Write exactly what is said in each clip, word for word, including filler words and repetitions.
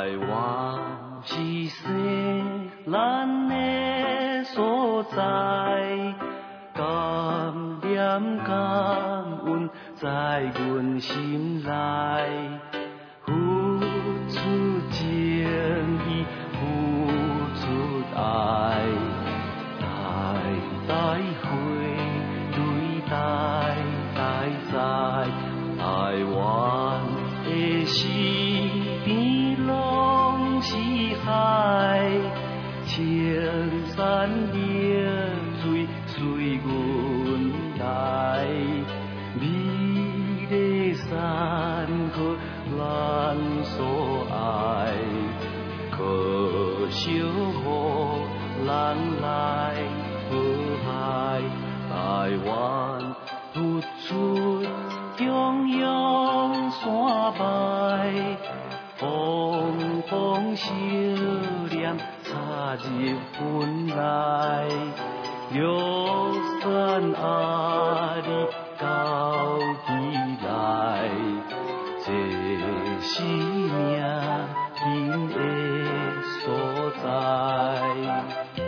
湾是西咱的所在，感念感恩在阮心内，付出情意，付出爱，代代回泪代代在，台湾的四边拢是海，青山绿水随阮来，美丽山河咱所爱，可惜予人来祸害，台湾付出中央山脉，风风少年插入魂内，玉山阿里到起来，这是命运的所在。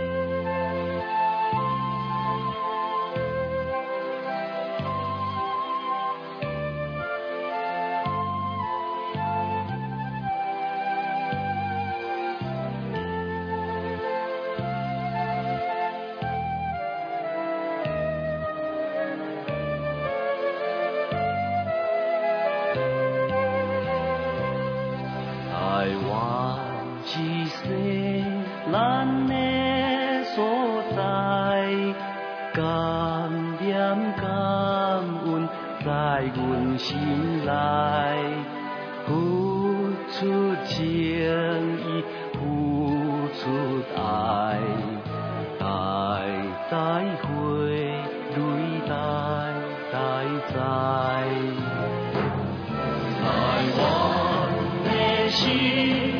咱的所在，感念感恩在阮心内，付出情意，付出爱，代代回泪代代在，台湾的心。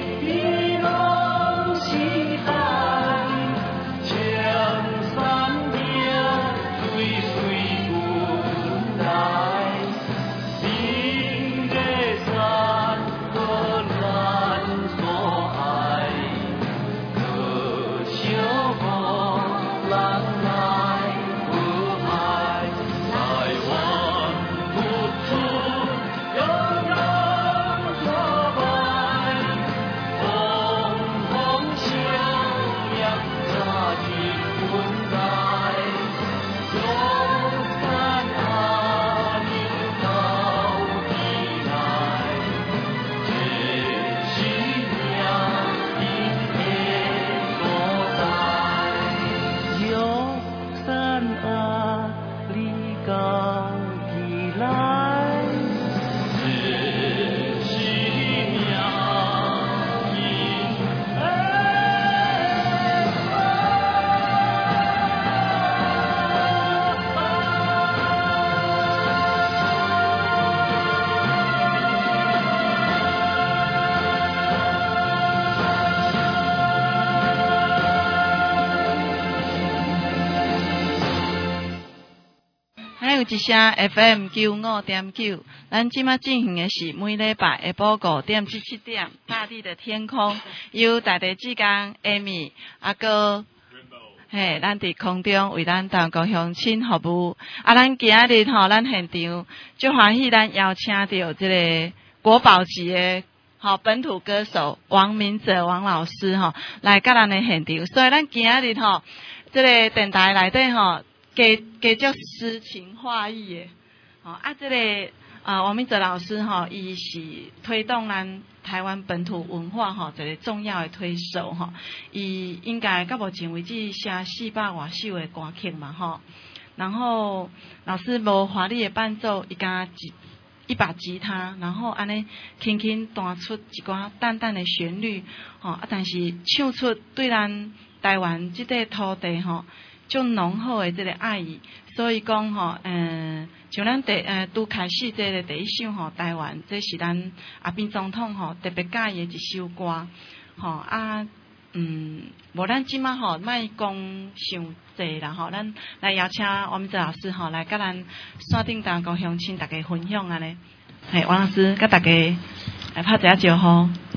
一声 F M 九五点九，咱即马进行的是每礼拜下晡五点至七点，大地的天空由大地之工 Amy 阿哥，嘿，咱伫空中为咱台湾高乡亲服务。啊，咱今仔日吼，咱现场就欢喜咱邀请到这个国宝级的吼本土歌手王明哲王老师吼来甲咱的现场，所以咱今仔日吼，这个电台内底吼。加加足诗情画意的，吼啊！这个啊，王明哲老师吼，伊是推动咱台湾本土文化吼一个重要的推手吼。伊应该到目前为止写四百外首的歌曲嘛吼。然后老师无华丽的伴奏，伊加一一把吉他，然后安尼轻轻弹出一寡淡淡的旋律，吼啊！但是唱出对咱台湾这块土地吼。就浓厚的这个爱意，所以讲吼，嗯，像咱第呃拄开始这个第一首吼，台湾，这是咱阿扁总统吼特别介意的一首歌，吼啊，嗯，无咱即马吼，莫讲伤济啦吼，咱来邀请王明哲老师吼来甲咱线顶当高乡亲大家分享安尼，嘿，王老师甲大家来拍一下招呼。 啊，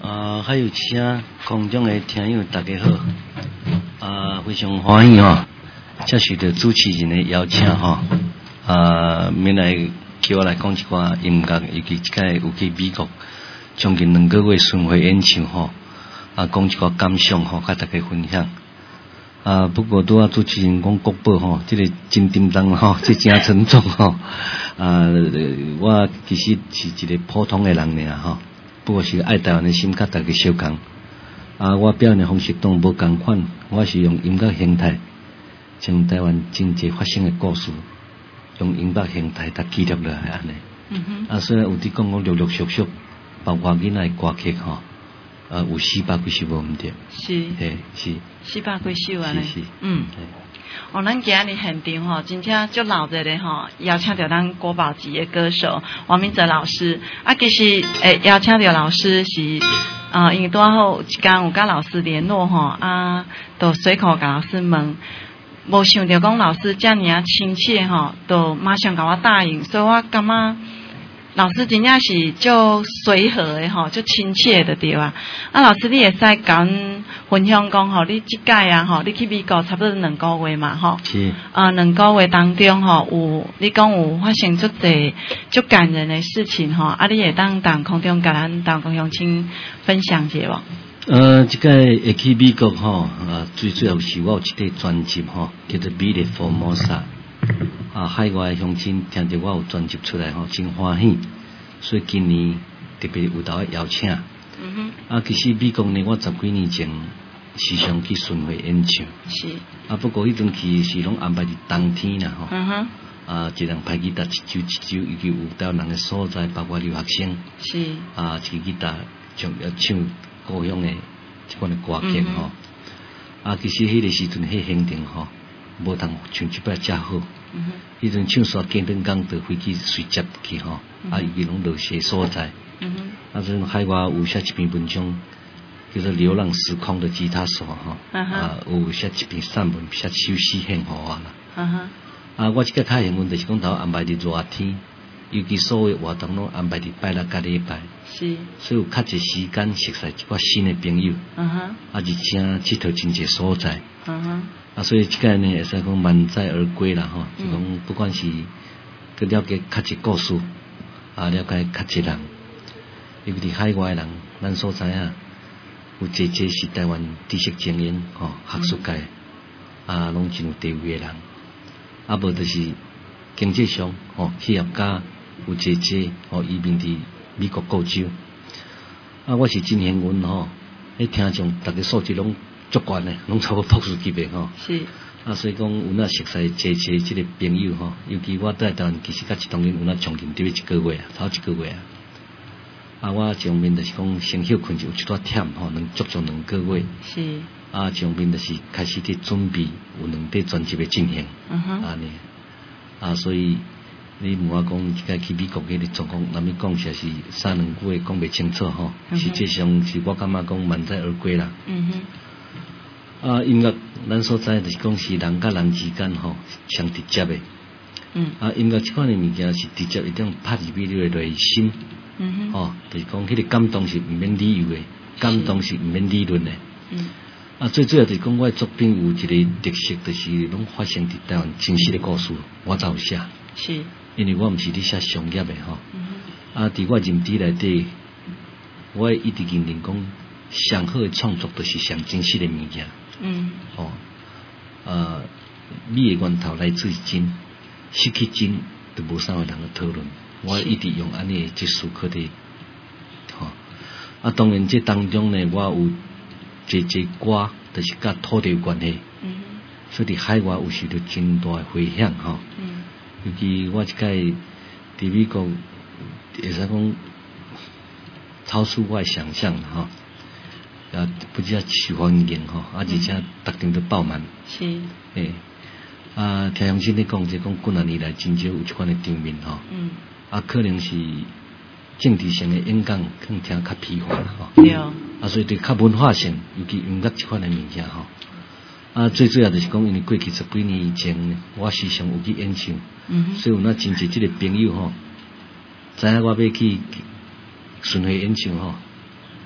啊，还有其他空中的听友大家好，啊，非常欢喜哈，这是对主持人的邀请哈，啊，免来叫我来讲一寡音乐，以及这个有去美国将近两个月巡回演唱哈，啊，讲一寡感想哈，甲大家分享。啊，不过拄啊主持人讲国宝吼，这个真叮当吼，这真沉重吼。啊，我其实是一个普通的人尔吼。不过是爱台湾的心，甲大家相共。啊，我表演的方式都无共款，我是用音乐形态，将台湾真济发生的故事，用音乐形态来记录落来安尼。嗯哼。啊，虽然有啲讲我陆陆续续，包括囡仔歌曲吼，啊，有四百几首无毋对。 是。 嘿，是。 四百几首安尼。 是是。 嗯。哦，咱今日现场吼，真正足闹热的吼，邀请到咱国宝级的歌手王明哲老师。啊，其实诶，邀请到老师是，啊，因为拄好有一天有甲老师联络吼，啊，就随口甲老师问，无想到讲老师遮尔啊亲切吼，就马上甲我答应，所以我感觉老师真正是就随和的吼，就亲切的对啊。啊，老师你会使甲阮分享讲吼，你即届啊吼，你去美国差不多两个月嘛吼。 是。 啊，两个月当中吼，有你讲有发生足侪足感人的事情吼，啊，你会当当空中甲咱当共乡亲分享一下无？ 呃，即个会去美国吼，啊，最主要是我有一个专辑吼，叫做《美丽佛摩萨》。啊，海外乡亲听到我有专辑出来吼，真欢喜，所以今年特别有头邀请。嗯哼。啊，其实美国呢，我十几年前时常去巡回演唱。是。啊，不过迄阵去是拢安排伫冬天啦吼。嗯哼。啊，一人拍吉他，一周一周，尤其有台湾人的所在，包括留学生。是。啊，一个吉他唱要唱故乡的即款的歌曲吼。嗯、啊，其实迄个时阵迄行程吼。无通像即摆遮好，迄阵唱煞简单讲，就飞机随接去吼，啊，伊拢落些所在。啊，阵海外有写一篇文章，叫做《流浪时空的吉他手》吼，啊，有写一篇散文，写首诗献互我啦。啊，我即个较幸运，就是讲头安排伫热天，尤其所有活动拢安排伫拜六甲礼拜。是。所以有较侪时间熟悉一寡新的朋友。嗯哼。啊，而且佚佗真侪所在。嗯哼。啊，所以即个呢，会使讲满载而归啦，吼，就讲不管是去了解较侪故事，啊，了解较侪人，尤其是海外人，咱所知影，有侪侪是台湾知识精英，吼，学术界，啊，拢真有地位的人，啊，无就是经济上，吼，企业家有侪侪，吼，移民伫美国各州，啊，我是真幸运，吼，迄听众大家素质拢。足悬的，拢差不多博士级别吼。是。啊，所以讲有那熟悉侪侪即个朋友吼，尤其我在台湾其实甲一同人有那将近对一个月啊，头一个月啊。啊，我上面就是讲先休困就有一段忝吼，能足足两个月。是。啊，上面就是开始伫准备有两张专辑的进行。嗯哼。啊呢，啊所以你问我讲即个去美国迄个状况，那么讲实是三两句话讲袂清楚吼，实际上是我感觉讲满载而归啦。嗯哼。啊，音乐咱所在就是讲是人甲人之间吼，相直接的。嗯。啊，音乐这款的物件是直接一种拍入去你的内心。嗯哼。哦，就是讲迄个感动是毋免理由的，感动是毋免理论的。嗯。啊，最主要就是讲我的作品有一个特色，就是拢发生伫台湾真实的故事，我才有写。是。因为我毋是咧写商业的吼。嗯哼。啊，伫我认知内底，我一直认定讲，上好的创作就是上真实的物件。嗯，哦，呃，美的源头来自真，失去真就无啥个人去讨论。我一直用安尼即思考的，吼、哦。啊，当然这当中呢，我有侪侪歌，就是甲土地有关系。嗯。所以伫海外有受到真大的回响，吼、哦。嗯。尤其我即个伫美国，会使讲超出我的想象，吼、哦。啊，不只受欢迎吼，啊，而且特定都爆满。是。诶，啊，听乡亲咧讲，即讲几啊年来真少有即款的场面吼。嗯。啊，可能是政治性的演讲，可能听较疲乏啦吼。对。啊，所以对较文化性，尤其音乐即款的物件吼。啊，最主要就是讲，因为过去十几年前，我时常有去演唱，嗯、所以有那真侪即个朋友吼，知影我要去巡回演唱吼。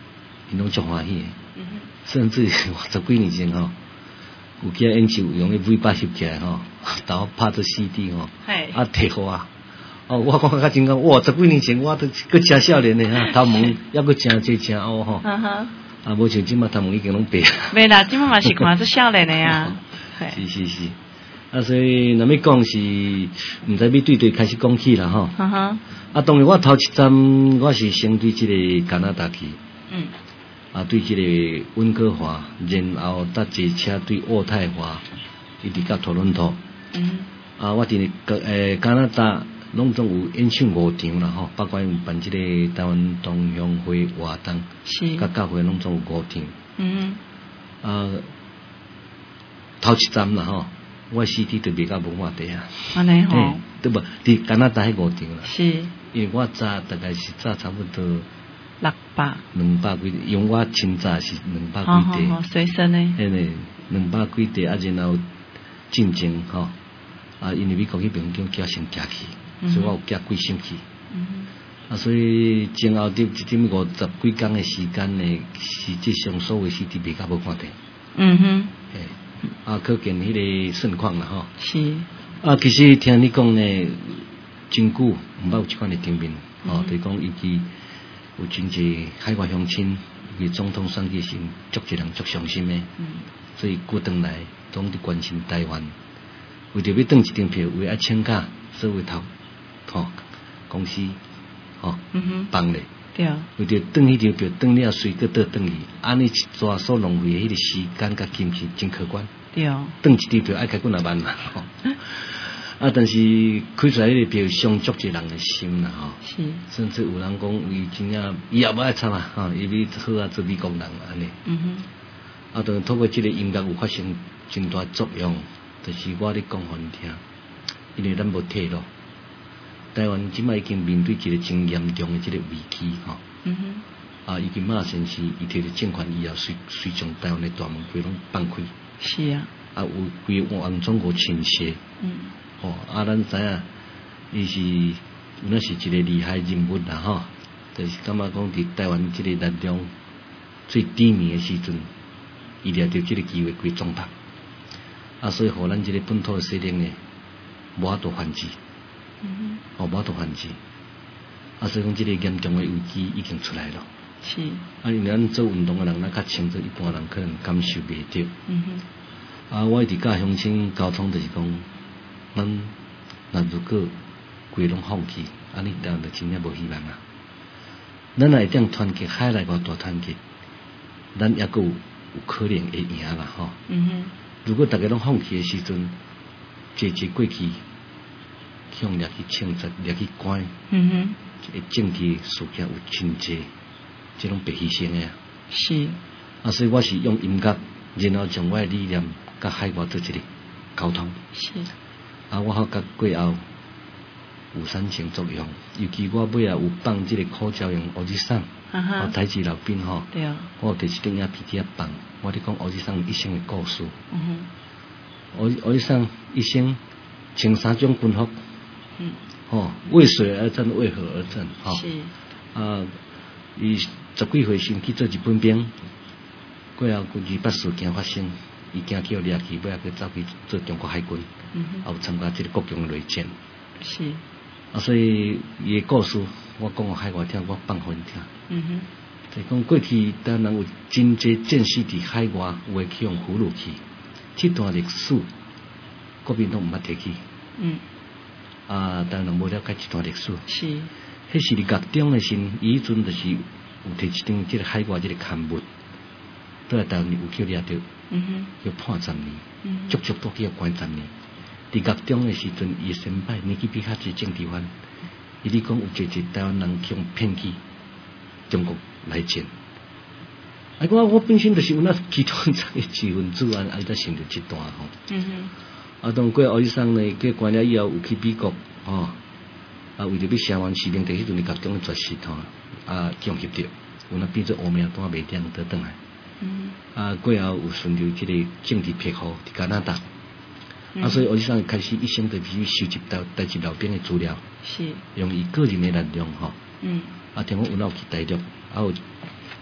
因拢足欢喜的。 嗯哼， 甚至十几年前吼，有几演奏用迄 V 八翕起来吼，然后拍做 C D 吼，啊摕互我。哦，我讲较真讲，哇！十几年前我都搁真少年的哈，头毛还搁真济真乌吼。嗯哼。啊，无像即马头毛已经拢白。 袂啦，即马嘛是看做少年的啊。 是是是。啊，所以若要讲是，毋知要对对开始讲起啦吼。嗯哼。啊，当然我头一站我是先对即个加拿大去。嗯。啊，对即个温哥华，然后搭坐车对渥太华，一直到多伦多。嗯。啊，我伫个诶加拿大。拢总有演唱五场啦吼，包括有办即个台湾同乡会活动，是，甲教会拢总有五场。嗯，啊，头一站啦吼，我 C D 就卖到无偌地啊。 安尼吼， 对无？伫加拿大迄五场啦。 是， 因为我早大概是早差不多六百， 两百几，因为我清早是两百几地， 好好随身诶。 嘿呢，两百几地啊，然后进前吼，啊，因为美国迄边叫叫先寄去。所以我有寄几箱去，嗯、啊，所以前后伫一点五十几工的时间呢，实际上所有 C D 卖甲无看地。嗯哼，诶，啊，可见迄个盛况啦吼。是。啊，其实听你讲呢，真久毋捌有即款的场面，哦，就是讲尤其有真济海外乡亲，伊总统选举时，足一人足伤心的。嗯。所以过转来，总伫关心台湾，为着要转一张票，为啊请假，所以头。吼，公司，吼，嗯哼，帮咧，对，为着转迄张票，转了随个倒转去，安尼一抓所浪费迄个时间甲金钱真可观，对，转一张票爱开几若万嘛，吼，啊，但是开出来迄个票伤足一人的心啦，吼，是，甚至有人讲伊真正伊也无爱参啊，吼，伊要好啊做美国人安尼，嗯哼，啊，当透过即个音乐有发生真大作用，就是我咧讲互你听，因为咱无退路。台湾即摆已经面对一个真严重的即个危机吼，嗯哼，啊，已经马先生伊摕着政权以后，随随将台湾的大门规拢放开，是啊，啊有规往中国倾斜，嗯，吼、哦，啊，咱知影，伊是那是一个厉害人物啦吼，就是感觉讲伫台湾即个力量最低迷的时阵，伊掠着即个机会归壮大，啊，所以互咱即个本土的势力呢，无法度反击。嗯，哦，无法度反击，啊，所以讲，这个严重的危机已经出来了。是。啊，因为咱做运动的人，咱较清楚，一般人可能感受袂到。嗯哼。啊，我一直甲乡亲沟通，就是讲，咱若如果规拢放弃，安尼当然就真正无希望啊。咱若会当团结，海内外大团结，咱也够有可能会赢啦，吼。嗯哼。如果大家拢放弃的时阵，坐坐过去。向掠去清查，掠去关，嗯哼，这个政治事件有真济，这种被牺牲的啊。是。啊，所以我是用音乐，然后将我的理念甲海外做一个沟通。是。啊，我好甲过后有产生作用，尤其我尾啊有放这个口罩用乌日桑，啊，台籍老兵吼，对啊，我第一张影片底下放，我咧讲乌日桑一生的故事。嗯哼。乌乌日桑一生穿三种军服。嗯，哦，为水而战，为何而战？哈、哦，是啊，伊十几岁先去做日本兵，过后二八事件发生，伊惊去掠去，尾仔去走去做中国海军，嗯哼，也有参加这个国共内战。是啊，所以伊的故事，我讲互海外听，我放互因听。嗯哼，就是讲过去当然有真济战士伫海外，有诶去用俘虏去，这段历史国民党毋捌提起。嗯。啊，当然无了解这段历史。是，迄是伫国中的时，伊迄阵就是有摕一张即个海外即个刊物，倒来台湾有去掠着，嗯哼，要判十年，嗯，足足都去要关十年。伫国中的时阵，伊先摆年纪比较侪政治犯，伊咧讲有侪侪台湾人去用骗去中国来战。啊，我我本身就是有那其中一个知分子啊，啊，才想到这段吼。嗯哼。啊，当过后医生呢，去关了以后有去美国，吼、哦，啊，为着要声援士兵，伫迄阵伫国中绝食吼，啊，强翕着，有那变做乌命单袂定得转来。嗯。啊，过后有顺着即个政治庇护伫加拿大，嗯、啊，所以医生开始一生就去收集到代志老兵的资料，是用伊个人的力量吼，嗯，啊，听讲有闹去大陆，啊有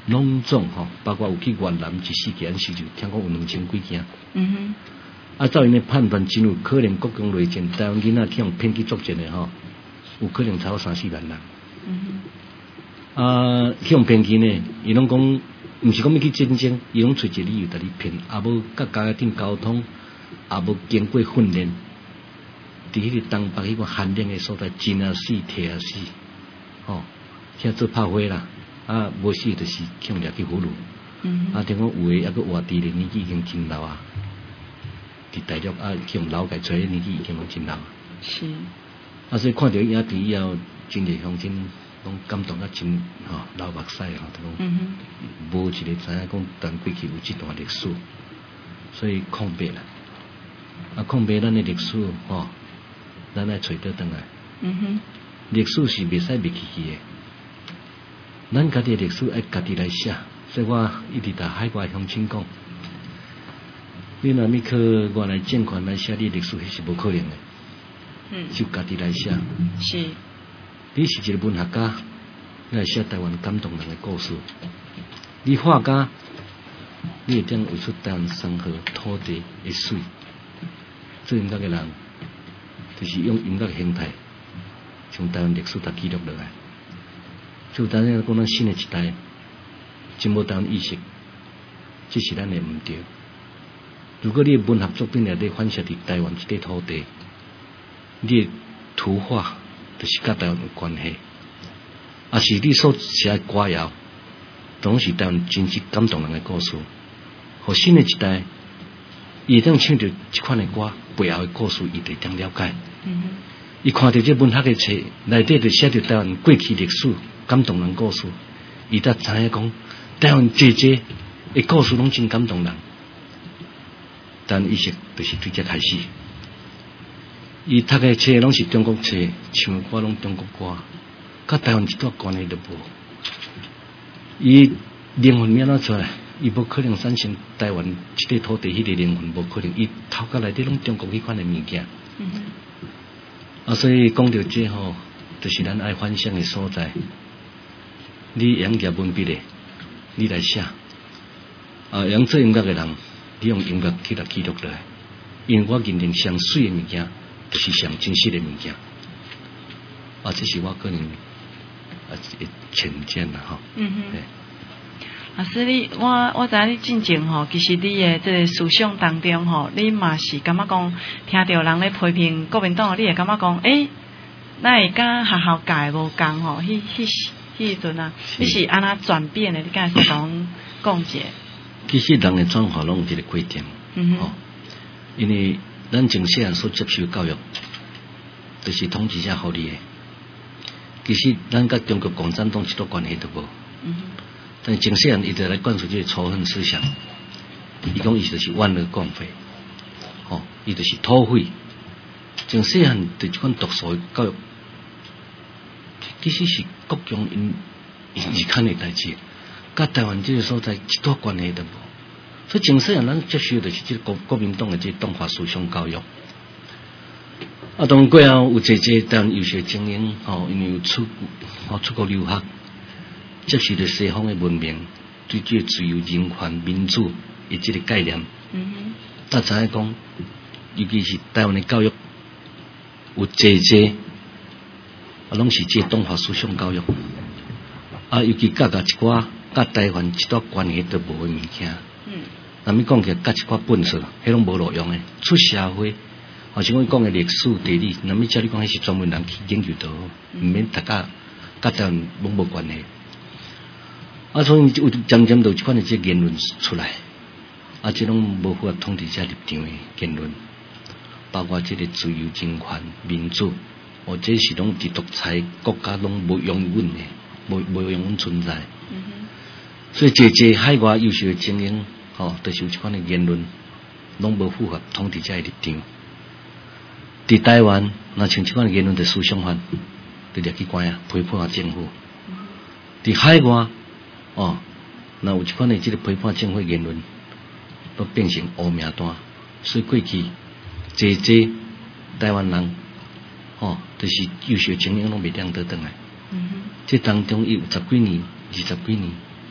拢总吼，包括有去越南一世纪，时就听讲有两千几件。 嗯哼。 啊，照因的判断，真有可能国共内战，台湾囡仔去用骗去作战的吼，有可能超过三四万人。 嗯哼。啊，去用骗去呢，伊拢讲，毋是讲要去战争，伊拢找一个理由甲你骗，也无甲家庭交通，也无经过训练，伫迄个东北迄个寒冷的所在，真啊死，摕啊死，吼，遐做炮灰啦，啊，无死就是去用掠去俘虏。嗯。啊，听讲有诶，抑个活伫咧年纪已经真老啊。伫大陆啊，去用老界找年纪已经拢真老。 是。啊， 所以看到影片以后，真侪乡亲拢感动啊，真吼流目屎吼，都讲无一个知影讲咱过去有这段历史，所以抗白啦。啊，抗白咱的历史吼，咱来找得倒来。嗯哼。历史是袂使袂记去的，咱家己的历史爱家己来写。所以我一直甲海外乡亲讲。你若要去外来政权来写你历史，迄是无可能的。嗯。就家己来写。 是。 你是一个文学家，你来写台湾感动人的故事。你画家，你会点画出台湾山河土地的水。做音乐的人，就是用音乐的形态，将台湾历史给记录落来。就当然讲，咱新的一代，真无台湾意识，这是咱的唔对。如果你的文学作品内底反射伫台湾这个土地，你的图画就是甲台湾有关系，啊是你所写的歌谣，拢是台湾真实感动人的故事。互新的一代，伊会当唱着这款的歌背后的故事，伊会当了解。嗯。伊看到这文学的册内底就写着台湾过去历史感动人故事，伊才知影讲台湾这这的故事拢真感动人。但意识就是对这开始，伊读的册拢是中国册，唱的歌拢中国歌，甲台湾一段关系都无。伊灵魂要哪出来？伊无可能产生台湾这个土地迄个灵魂，无可能。伊头壳内底拢中国迄款的物件。嗯。啊，所以讲到这吼，就是咱爱反省的所在。你用夹文笔的，你来写，啊，用做音乐的人。你用音乐去来记录落来，因为我认定上水的物件，就是上真实的物件。啊，这是我个人啊浅见啦，吼。嗯哼。 老师，你我我知影你进前吼，其实你的这个思想当中吼，你嘛是感觉讲，听到人咧批评国民党，你会感觉讲，诶、欸，那会甲学校教无共吼？迄迄迄阵啊，你是安怎转变的？你敢会讲讲解？ 其实人的转化拢有一个过程，嗯哦，因为咱从细汉所接受教育，就是统治者互你的。其实咱甲中国共产党一点关系都无，嗯哼。但从细汉伊就来灌输这个仇恨思想，伊讲伊就是万恶共匪，哦，伊就是土匪。从细汉对这款毒素的教育，其实是国强因因而看的代志。甲台湾这个所在一点关系都无，所以从细汉咱接受的是这个国国民党的这党化思想教育。啊，当然过后有这这台湾优秀精英，吼、哦，因为有出吼、哦、出国留学，接受着西方的文明，对这个自由、人权、民主的这个概念。嗯哼。大知影讲，尤其是台湾的教育，有这这，啊，拢是这党化思想教育。啊，尤其甲甲一寡。甲台湾一段关系都无的物件，嗯，那么讲起来，甲一寡本事，迄拢无路用的。出社会，或像我讲的历史、地理，那么照你讲，迄是专门人去研究到，毋免大家甲台湾拢无关系。啊，所以有渐渐有一款的这言论出来，啊，这种无符合统治者立场的言论，包括这个自由、人权、民主，或者是拢伫独裁国家拢无永远的，无无永远存在。嗯哼。所以，这这海外优秀的精英，吼、哦，都、就是有一款的言论，拢无符合统治者的立场。伫台湾，那像这款的言论的思想犯，就掠去关啊，批判政府。伫海外，哦，那有一款的这个批判政府言论，都变成污名单。所以过去，这这台湾人，哦，就是优秀精英拢袂当得倒来。嗯哼。这当中有十几年、二十几年。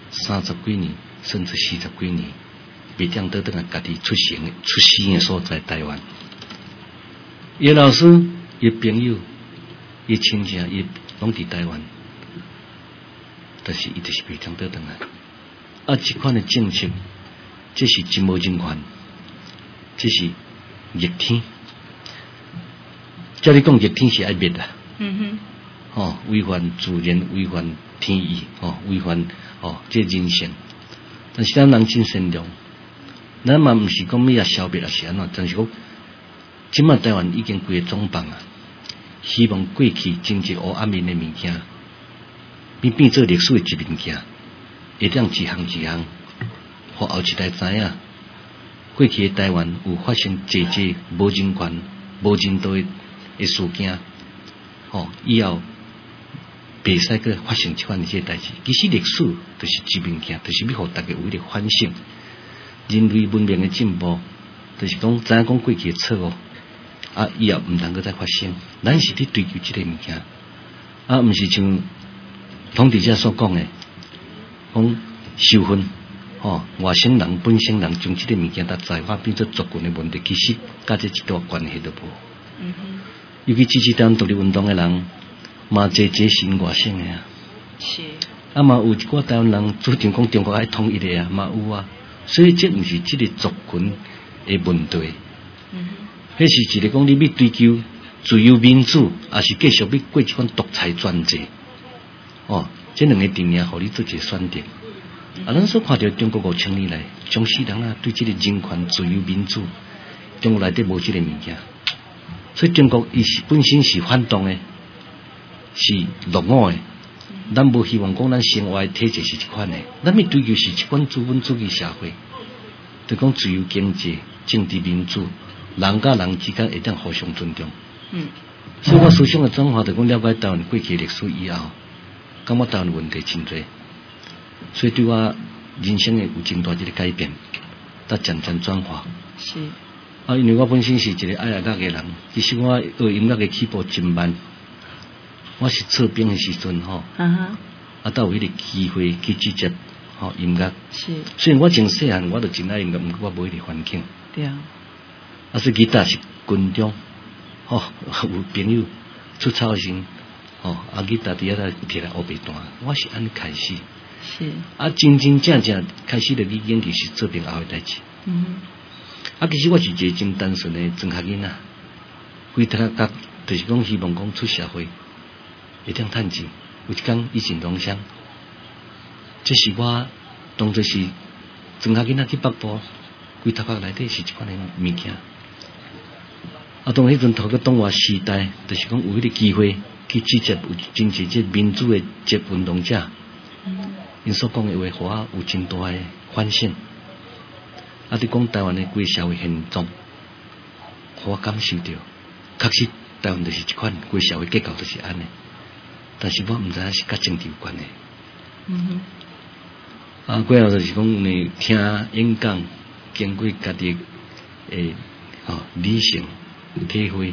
三十几年，甚至四十几年，未当得到家己出生出生的所在台湾。叶老师、叶朋友、叶亲戚、叶拢伫台湾，但是伊就是未当得到来。啊，这款的政策，这是真无人权，这是逆天。照你讲，逆天是爱灭的。嗯哼。哦，违反自然，违反天意，哦，违反哦这人性。但是咱人真善良，咱嘛毋是讲要消灭啊是安怎，但是讲，即马台湾已经规个总放啊，希望过去真济黑暗面的物件，变变做历史的一物件，会当一项一项，互后一代知影，过去的台湾有发生济济无人权、无人道的的事件，哦，以后。袂使个发生即款的这代志，其实历史就是一物件，就是要互大家有迄个反省。人类文明的进步，就是讲知影讲过去的错误，啊，以后毋通个再发生。咱是伫追求即个物件，啊，毋是像统治者所讲的，讲受分，吼、哦，外省人、本省人将即个物件搭在化变做族群的问题，其实甲这一段关系都无。嗯哼。尤其支持台湾独立运动的人。嘛，这这是外省的啊，是啊嘛有一寡台湾人主张讲中国爱统一的啊，嘛有啊，所以这毋是这个族群的问题，嗯，迄是一个讲你要追求自由民主，还是继续要过一款独裁专制，哦，这两个定义，互你做一个选择。嗯、啊，咱所看到中国五千年来，将世人啊对这个人权、自由民主，中国内底无这个物件，所以中国伊是本身是反动的。是落伍的，咱无希望讲咱生活的体制是一款的，咱要追求是一款资本主义社会，就讲自由经济、政治民主，人甲人之间会当互相尊重。嗯，所以我思想的转化，就讲了解台湾过去历史以后，感觉台湾问题真多，所以对我人生的有真大一个改变，才渐渐转化。是啊，因为我本身是一个爱乐乐的人，其实我学音乐的起步真慢。我是测兵的时阵吼，啊，啊，倒有迄个机会去直接吼音乐。是，虽然我从细汉我就真爱音乐，毋过我无迄个环境。对啊。啊，所以吉他是军中，吼、哦、有朋友出操时，吼、哦、啊吉他伫遐来摕来学白弹，我是安尼开始。是。啊，真真正正开始了语言其实做兵后的代志。嗯。啊，其实我是一个真单纯的庄学囡仔，规头甲就是讲希望讲出社会。会当趁钱，有一天一尽同乡。这是我当作是庄下囡仔去北部，规头壳内底是一款的物件。啊，当迄阵透过东华时代，就是讲有迄个机会去直接有真正这民主的这运动者，因所讲的话，互我有真大的反省。啊，伫讲台湾的规社会现状，互我感受到，确实台湾就是一款规社会结构就是安尼。但是我毋知影是甲政治有关的。嗯哼。啊，过后就是讲呢，听演讲，经过家己诶，吼、哦、理性体会，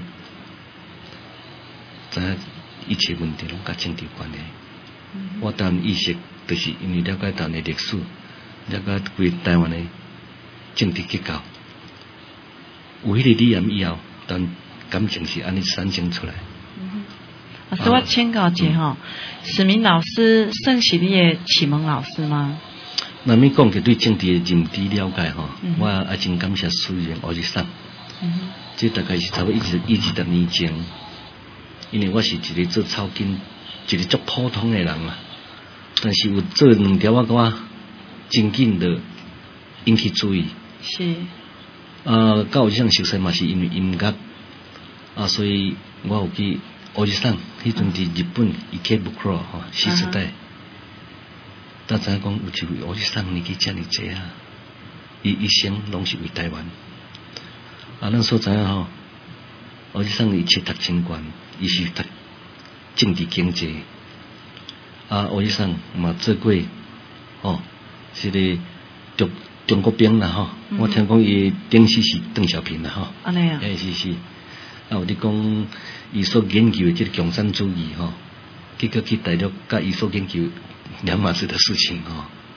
知影一切问题拢甲政治有关的。嗯、我当然意识就是因为了解台湾的历史，了解规台湾的政治结构，有迄个理念以后，但感情是安尼产生出来。嗯老师，我请教一下吼，史明老师算是你的启蒙老师吗？ 那么讲起对政治的认知了解吼，嗯、我也真感谢苏仁学生。嗯，这大概是差不多一直一直十年前，因为我是一个做草根，一个足普通的人啊，但是有做两条我感觉真紧的引起注意。是。啊，到这样熟悉嘛，是因为音乐啊，所以我有去。学日生，迄阵伫日本伊去不克吼，新时代，但知影讲有一位学日生年纪遮尔济啊，伊一生拢是为台湾。啊，咱所知影吼，学日生伊册读真悬，伊是读政治经济。啊，学日生嘛做过，吼，是咧中中国兵啦吼，嗯、我听讲伊顶时是邓小平啦吼，安尼啊，诶是是。啊，有伫讲伊所研究的这个共产主义吼，结果去大陆甲伊所研究两码事的事情吼，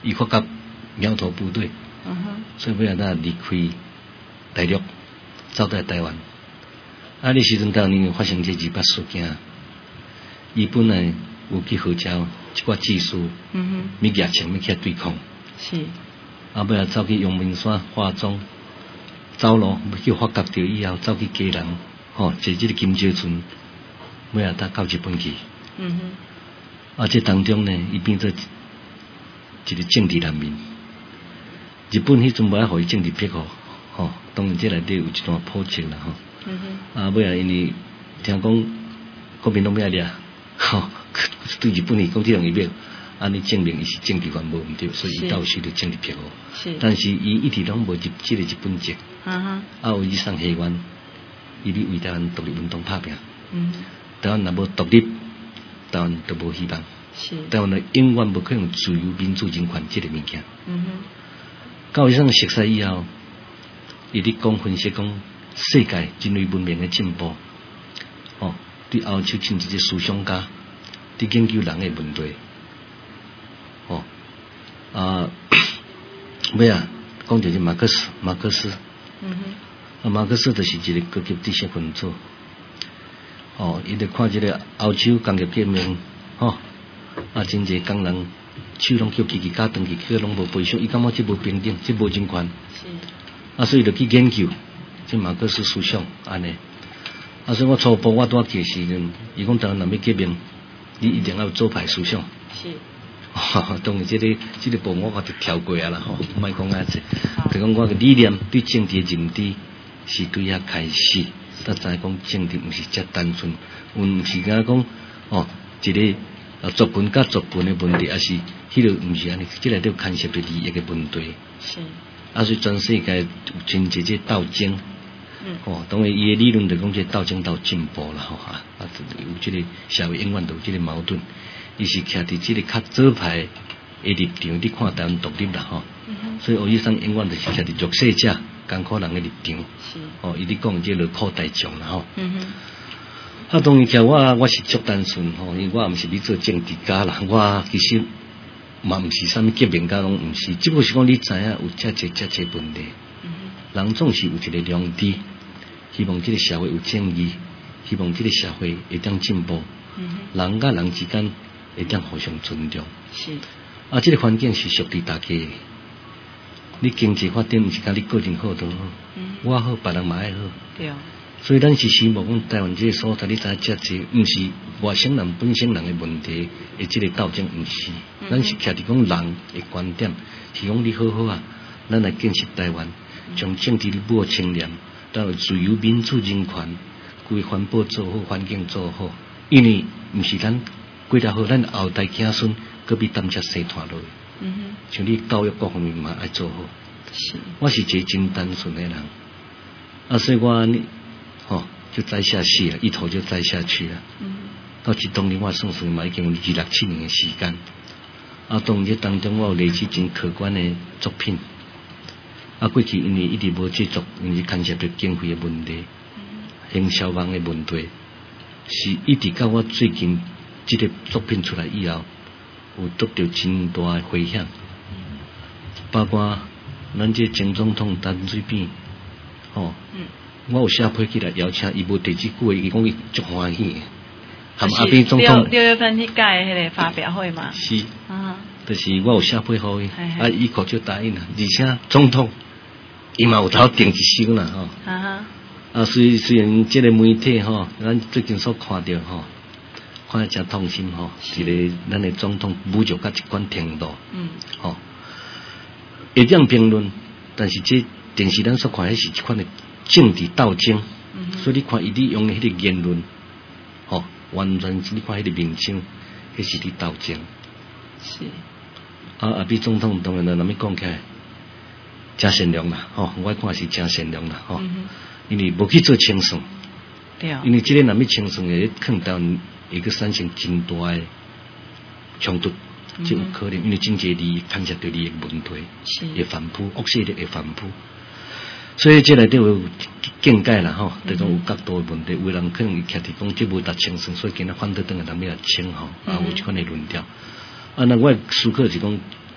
伊发觉苗头部队， 嗯哼， 所以尾啊呾离开大陆，走到台湾。啊，迄时阵当年发生这二八事件，伊本来有去号召一寡技术， 嗯哼， 物业前面去对抗， 是， 啊，尾啊走去阳明山化妆，走路去发觉到以后，走去家人，吼、哦，坐这个金蕉船，尾啊呾到日本去。 嗯哼，啊，这当中呢，伊变做一个政治难民。日本迄阵无爱互伊政治庇护，吼、哦，当然这内底有一段波折啦，吼、哦。 嗯哼， 啊，尾啊，因为听讲国民党要掠，吼，对日本伊讲这样伊要，安尼证明伊是政治犯无毋对，所以伊到时就政治庇护。 是， 但是伊一直拢无入这个日本籍， 嗯哼， 啊，有去上下湾，伊咧为台湾独立运动拍拼。 嗯， 台湾若无独立，台湾都无希望。 是， 台湾呢永远无可能自由、民主、人权这个物件。 嗯哼， 到伊上熟悉以后，伊咧讲分析讲世界人类文明的进步，哦，对欧洲甚至个思想家，伫研究人的问题，哦，啊，尾啊，讲就是马克思，马克思， 嗯哼， 啊，马克思就是一个高级知识分子，哦，伊咧看这个欧洲工业革命，哦，啊，真侪工人手拢叫叽叽加长去，去拢无赔偿，伊感觉这无平等，这无人权， 是， 啊，所以就去研究。即马克思思想安尼，啊，所以我初步我拄去时阵，伊讲台湾若要革命，你一定要有左派思想。 是， 哦、当然，即、這個即、這個步我就跳過啊啦，吼，莫講啊這，就講我嘅理念對政治認知是對遐開始，才知講政治毋是遮單純，毋是講講哦，一個啊作品甲作品嘅問題，還是迄個毋是安尼，即內底有牽涉到利益嘅問題。 是， 啊，所以全世界有真濟這鬥爭。 嗯， 哦，當然伊嘅理論就講即鬥爭到進步啦，吼啊，啊，有即個社會永遠都有即個矛盾，伊是徛佇即個較左派嘅立場，你看台灣獨立啦，吼、 嗯哼， 所以歐醫生永遠就是徛佇弱勢者、艱苦人嘅立場， 是， 哦，伊咧講即個苦大眾啦，吼， 嗯哼， 啊，當然徛我我是足單純，吼，因為我毋是咧做政治家啦，我其實嘛毋是啥物革命家，攏毋是，只不過是講你知影有遮濟遮濟問題， 嗯哼，人總是有一個良知。希望這個社會有正義，希望這個社會會當進步， 嗯哼， 人甲人之間會當互相尊重。 是， 啊，這個環境是屬於大家的。你經濟發展毋是講你個人好就好， 嗯， 我好，別人嘛愛好。 對， 所以咱是希望講台灣這個所在，你知遮濟，毋是外省人本省人的問題，誒，這個鬥爭毋是，咱是徛佇講人的觀點，是講你好好啊，咱來建設台灣，將政治抹清廉。到自由、民主、人權，規環保做好，環境做好。因為毋是咱過得好，咱後代子孫閣比擔遮生團落。 嗯哼， 像你教育各方面嘛愛做好。 是， 我是一個真單純的人，啊，所以我呢，吼、哦，就栽下去了，一頭就栽下去了。 嗯， 到這當年我算算嘛已經有二六七年的時間，啊，當然當中我有累積真可觀的作品。啊，過去因為一直無製作，因為牽涉到經費嘅問題、營銷網嘅問題，是一直到我最近這個作品出來以後，有得到真大嘅回響。包括咱這前總統陳水扁，吼，嗯、我有寫批起來邀請伊，無第幾句，伊講伊足歡喜，含阿扁總統。 六月份迄屆迄個發表會嘛。 是， 啊， 就是我有寫批互伊，啊，伊確就答應啦，而且總統。伊嘛有頭定一首啦，吼、哦，啊，啊雖雖然即個媒體吼，咱最近所看到吼，看得真痛心吼，一個咱的總統侮辱到一款程度，嗯，吼，會這樣評論，但是這電視咱所看的是一款的政治鬥爭，嗯、所以你看伊利用的迄個言論，吼、哦，完全是你看迄個面相，迄是啲鬥爭，是，啊啊，比總統當然啦，咱們講起來。真善良啦，吼、哦！我看是真善良啦，吼、哦。嗯、因為無去做清算，對、哦。因為即個若要清算嘅，可能到會個產生真大嘅衝突，即、嗯、有可能，因為經濟利益牽涉到利益問題，會反撲，惡勢力會反撲。所以即內底有見解啦，吼、哦，這種有角度嘅問題，有人可能會徛佇講即無達清算，所以今日反對等下咱要來清吼，啊，有即款嘅論調。啊，那我思考是講。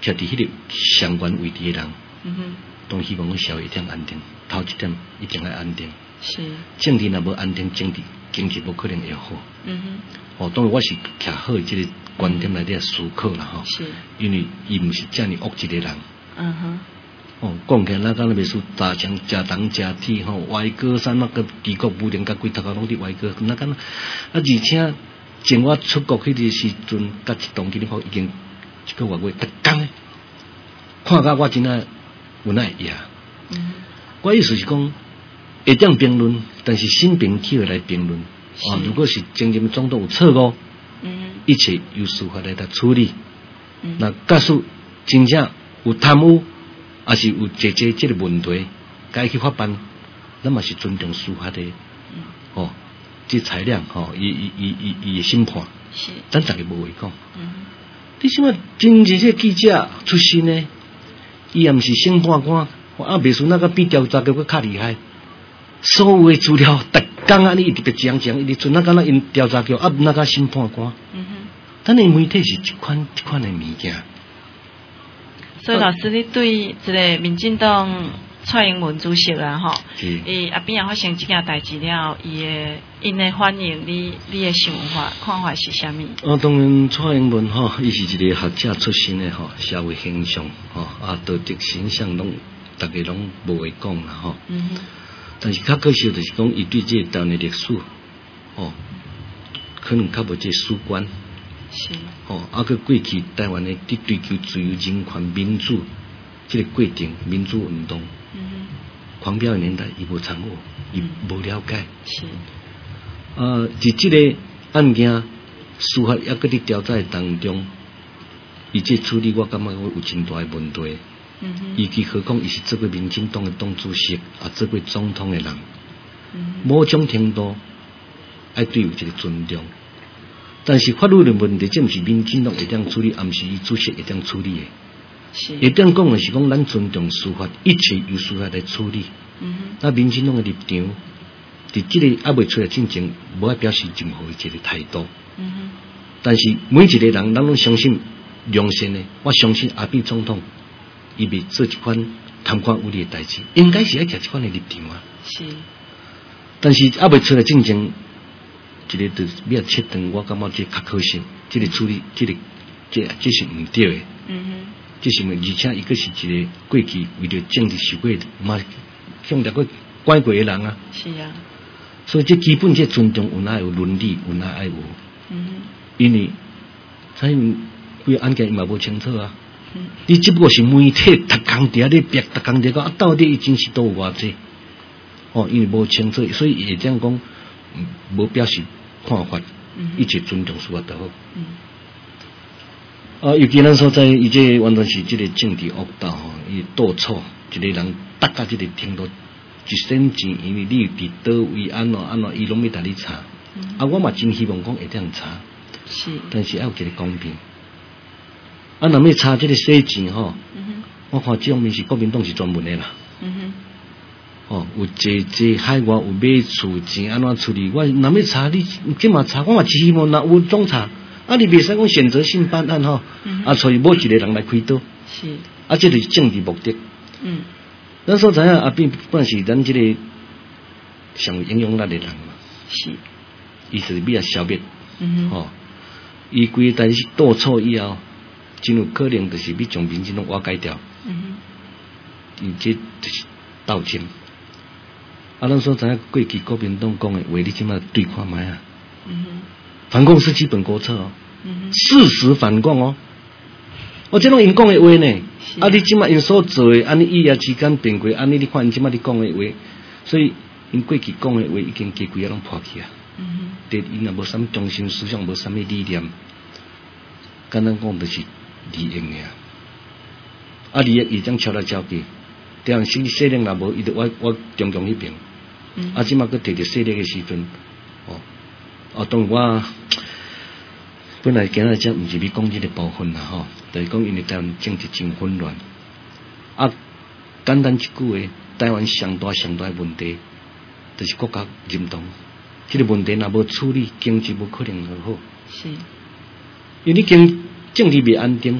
徛伫迄个上悬位置的人， 嗯哼， 都希望我社会一定安定，头一点一定要安定。 是， 政治若无安定，政治经济无可能会好。 嗯哼， 哦，当然我是徛好即个观点来咧思考啦吼。 是， 因为伊毋是遮尔恶一个人。 嗯哼， 哦，讲起来，咱讲咧，秘书大强食东食铁吼，歪歌山那个旗国武林甲规头壳拢伫歪歌，那敢啊，而且前我出国迄个时阵，甲一当今日好已经一个月月，逐工咧，看甲我真爱有哪会呀？ 嗯， 我意思是讲，会当评论，但是心平气和来评论。哦，如果是前任总统有错误， 嗯， 一切由司法来来处理。 嗯， 那假使真正有贪污，还是有这这这个问题，该去法办，那么是尊重司法的。 嗯， 哦，这裁量吼，伊伊伊伊伊的审判， 是， 咱逐个无话讲。 嗯， 你想啊，真正这记者出身呢，伊也毋是审判官，啊，秘书那个比调查局佫较厉害。所有的资料，逐工安尼一直讲讲，一直做，那敢若因调查局，啊，那甲审判官。 嗯哼， 咱的媒体是一款一款的物件。 所以老师，你对一个民进党蔡英文主席啦，吼，伊后边也发生即件代志了，伊的因的反应，你你的想法看法是啥物？ 啊，当然蔡英文吼，伊是一个学者出身的吼，社会形象吼，啊，道德形象拢大家拢无话讲啦吼。 嗯哼。 但是较可惜就是讲，伊对这台湾的历史，哦，可能较无这史观。 是。哦， 啊，佮过去台湾的伫追求自由、人权、民主这个过程，民主运动， 嗯哼， 狂飙的年代，伊无参与，伊无了解。 是。 啊，伫这个案件司法也搁伫调查当中，伊这处理我感觉我有真大的问题。 嗯哼， 尤其何况伊是做过民进党的党主席，啊，做过总统的人， 嗯， 某种程度爱对有一个尊重。但是法律的问题，这毋是民进党会当处理，也毋是伊主席会当处理的。 是。 会当讲的是讲，咱尊重司法，一切由司法来处理。 嗯哼， 那民进党的立场，伫这个还未出来之前，无爱表示任何一个态度。 嗯哼， 但是每一个人，咱拢相信良心的，我相信阿扁总统。伊袂做一款贪官污吏的代志，应该是爱徛一款的立场啊。 是。但是还未出来进前，一个就是要切断，我感觉这较可惜，这个处理，这个这这是唔对的。 嗯哼。 这是而且伊个是一个过去为了政治受过嘛，向着个拐过的人啊。 是啊。 所以这基本这尊重有哪有伦理，有哪爱有。 嗯哼。 因为蔡英规个案件伊嘛无清楚啊。嗯、你只不过是媒体逐工伫咧逼，逐工伫讲啊，到底伊真实都有偌济？哦，因为无清楚，所以会这样讲，无表示看法， 嗯、 一切尊重司法就好。 嗯。 啊，尤其咱所在，伊这完全是这个政治恶斗吼，伊斗错一个人，达到这个程度，一身钱，因为你伫倒位安怎安怎，伊拢要带你查。嗯、啊，我嘛真希望讲会这样查， 是， 但是要有一个公平。啊，若要查这个洗钱吼， 嗯、 我看这方面是国民党是专门的啦。 嗯哼。 哦，有坐坐海外有买厝钱安怎处理？我若要查你，即嘛查，我嘛希望若有总查。啊，你袂使讲选择性办案吼，嗯、啊，所以某一个人来开刀。 是。 啊，这就是政治目的。 嗯。 咱所知影啊，并本是咱这个上有影响力的人嘛。 是。 伊是要消灭。 嗯哼。 哦，伊规个代志倒错以后。真有可能就是要将民进党瓦解掉， 嗯哼，伊这就是斗争。啊，咱所知影过去国民党讲的话，你即马对看卖啊。 嗯哼， 反共是基本国策哦， 嗯哼， 事实反共哦。我这种因讲的话呢，啊，你即马因所做的，安尼以夜之间变过，安尼你看因即马你讲的话，所以因过去讲的话已经几几啊拢破去啊。 嗯哼， 对，因也无啥物中心思想，无啥物理念，简单讲就是。利益的啊，啊利益伊将抄来抄去，这样势势力若无，伊就我我中共迄边，嗯、啊，即马佮摕着势力的时阵，哦，啊，当然我本来今日只毋是要讲即个部分啦吼，就是讲因为台湾政治真混乱，啊，简单一句话，台湾上大上大的问题，就是国家认同，即、這個问题若无处理，经济无可能很好。 是， 因为你经。政治未安定，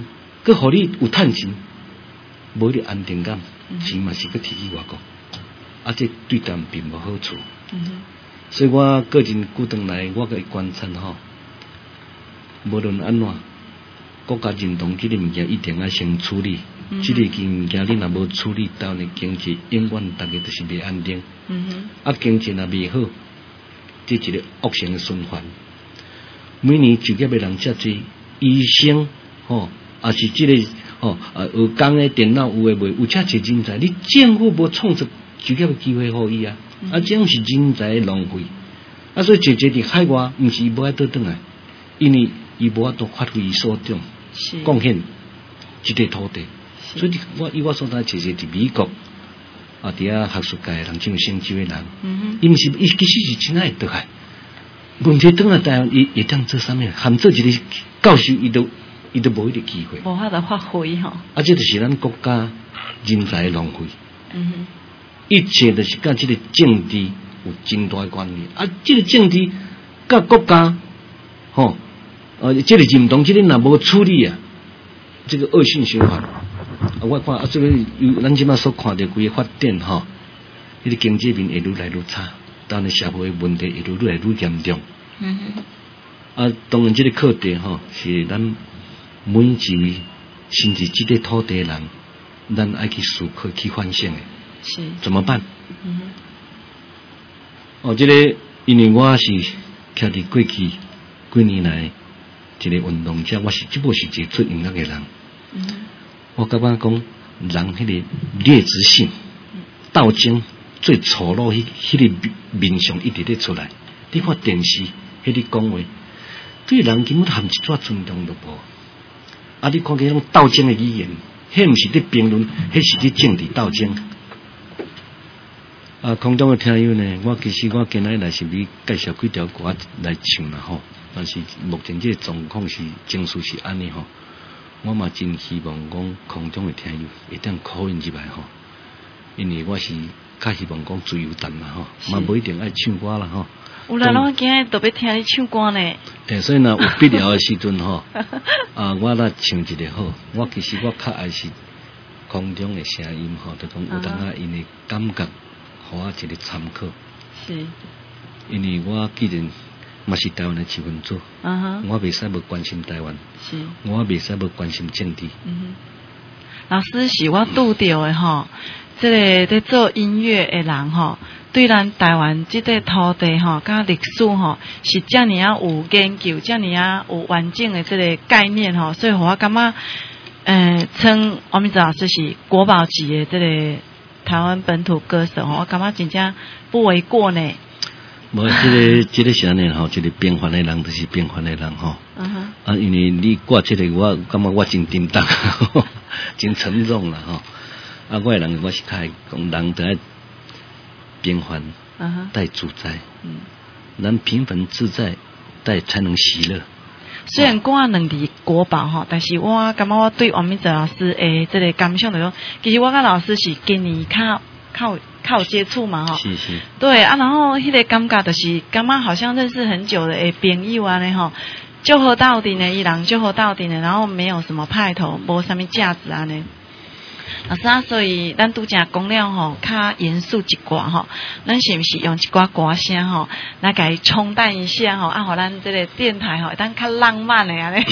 佮互你有趁钱，无你安定感，钱嘛是佮摕去外国，啊，这对咱并无好处。嗯、所以我个人久长来，我个观察吼，无论安怎，国家认同这个物件一定要先处理。嗯、这个件物件你若无处理到呢，经济永远大家都是袂安定。嗯、啊，经济若未好，这一个恶性的循环。每年就业的人遮济，医生吼，也是这个吼，呃，有工的电脑有诶袂，有遮济人才，你政府无创造就业的机会互伊啊，嗯、啊，这种是人才的浪费。啊，所以姐姐伫海外，毋是伊无爱倒转来，因为伊无法度发挥伊所长，贡献这个土地。所以我以我所知，姐姐伫美国啊，伫遐学术界的人，种成就的人，嗯、伊毋是伊其实是真爱倒来。问题倒来台湾，伊会当做啥物？含做一个教授，伊都伊都无迄个机会， 无法度发挥吼。 啊，这就是咱国家人才的浪费。嗯哼，一切都是甲这个政治有真大的关系。啊，这个政治甲国家，吼，呃，这个认同，这个若无处理啊，这个恶性循环。啊，我看啊，这个有咱即马所看到规个发展吼，迄个经济面会愈来愈差。当然，社会问题会愈来愈严重。嗯哼。啊，当然，这个课题吼是咱每一位甚至这个土地人，咱爱去思考、去反省的。是。怎么办？嗯哼。哦，这个因为我是徛伫过去几年来一个运动者，我是即部是一个出音乐的人。嗯。我感觉讲人迄个劣质性、斗争。最丑陋迄迄个面相一直咧出来，你看电视迄个讲话，对人根本含一撮尊重都无。啊，你看迄种斗争的语言，迄毋是咧评论，迄是咧政治斗争。啊，空中的听友呢，我其实我今日来是要介绍几条歌来唱啦吼，但是目前这个状况是情绪是安尼吼，我嘛真希望讲空中的听友会当call in入来吼，因为我是。较希望讲自由谈嘛吼，嘛无一定爱唱歌啦吼。 有人拢今日特别听你唱歌呢。 诶，所以呢，有必要的时阵吼，啊，我来唱一个好。我其实我较爱是空中的声音吼，就讲有当啊因的感觉，互我一个参考。是。因为我既然嘛是台湾的一份子，啊、我袂使无关心台湾。是。我袂使无关心政治。嗯哼。老师是我拄到的吼。这个在做音乐的人吼，对咱台湾这个土地吼，甲历史吼，是遮尔啊有研究，遮尔啊有完整的这个概念吼，所以我感觉，呃，称王明哲老师是国宝级的这个台湾本土歌手吼，我感觉真正不为过呢。 无，这个这个是安尼吼，这个平凡的人就是平凡的人吼。嗯哼。啊，因为你挂这个，我感觉我真担当，真沉重啦吼。啊，我的人我是较讲人得爱平凡，带自在。嗯，咱平凡自在，带才能喜乐。 虽然讲两字国宝吼，但是我感觉我对王明哲老师诶这个感想就是，其实我甲老师是今年较较较有接触嘛吼。是是。对啊，然后迄个感觉就是感觉好像认识很久的诶朋友安尼吼，就好到底呢，伊人就好到底呢，然后没有什么派头，无啥物价值安尼。老师啊，所以咱拄则讲了吼，较严肃一寡吼，咱是毋是用一寡歌声吼，来甲伊冲淡一下吼，啊，互咱这个电台吼，当较浪漫的安尼。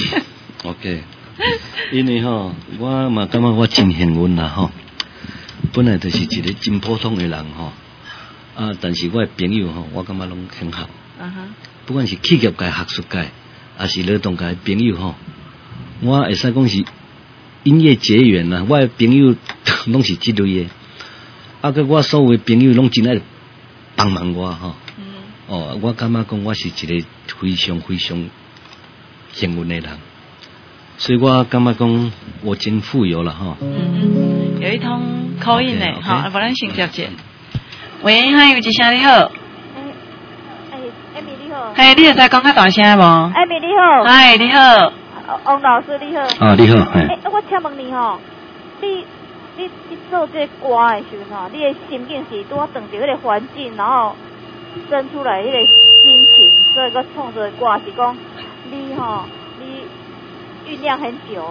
OK， 因为吼，我嘛感觉我真幸运啦吼，本来就是一个真普通的人吼，啊，但是我的朋友吼，我感觉拢很好。啊哈。不管是企业界、学术界，还是劳动界的朋友吼，我会使讲是。音乐结缘呐、啊，我的朋友拢是这类的，啊个我所有的朋友拢真爱帮忙我哈。嗯。哦，我感觉讲我是一个非常非常幸运的人，所以我感觉讲我真富有了哈。 嗯，有一通 call in 呢，好，不然先接接。喂，嗨，有一声你好。哎哎，艾米你好。 嘿，你会使讲较大声无？ 艾米你好。 嗨，你好。 王老师你好。 啊，你好。 哎、欸，我请问你吼，你你你做这歌的时候吼，你的心境是拄啊当着迄个环境，然后生出来迄个心情，所以个创作的歌是讲你吼，你酝酿很久，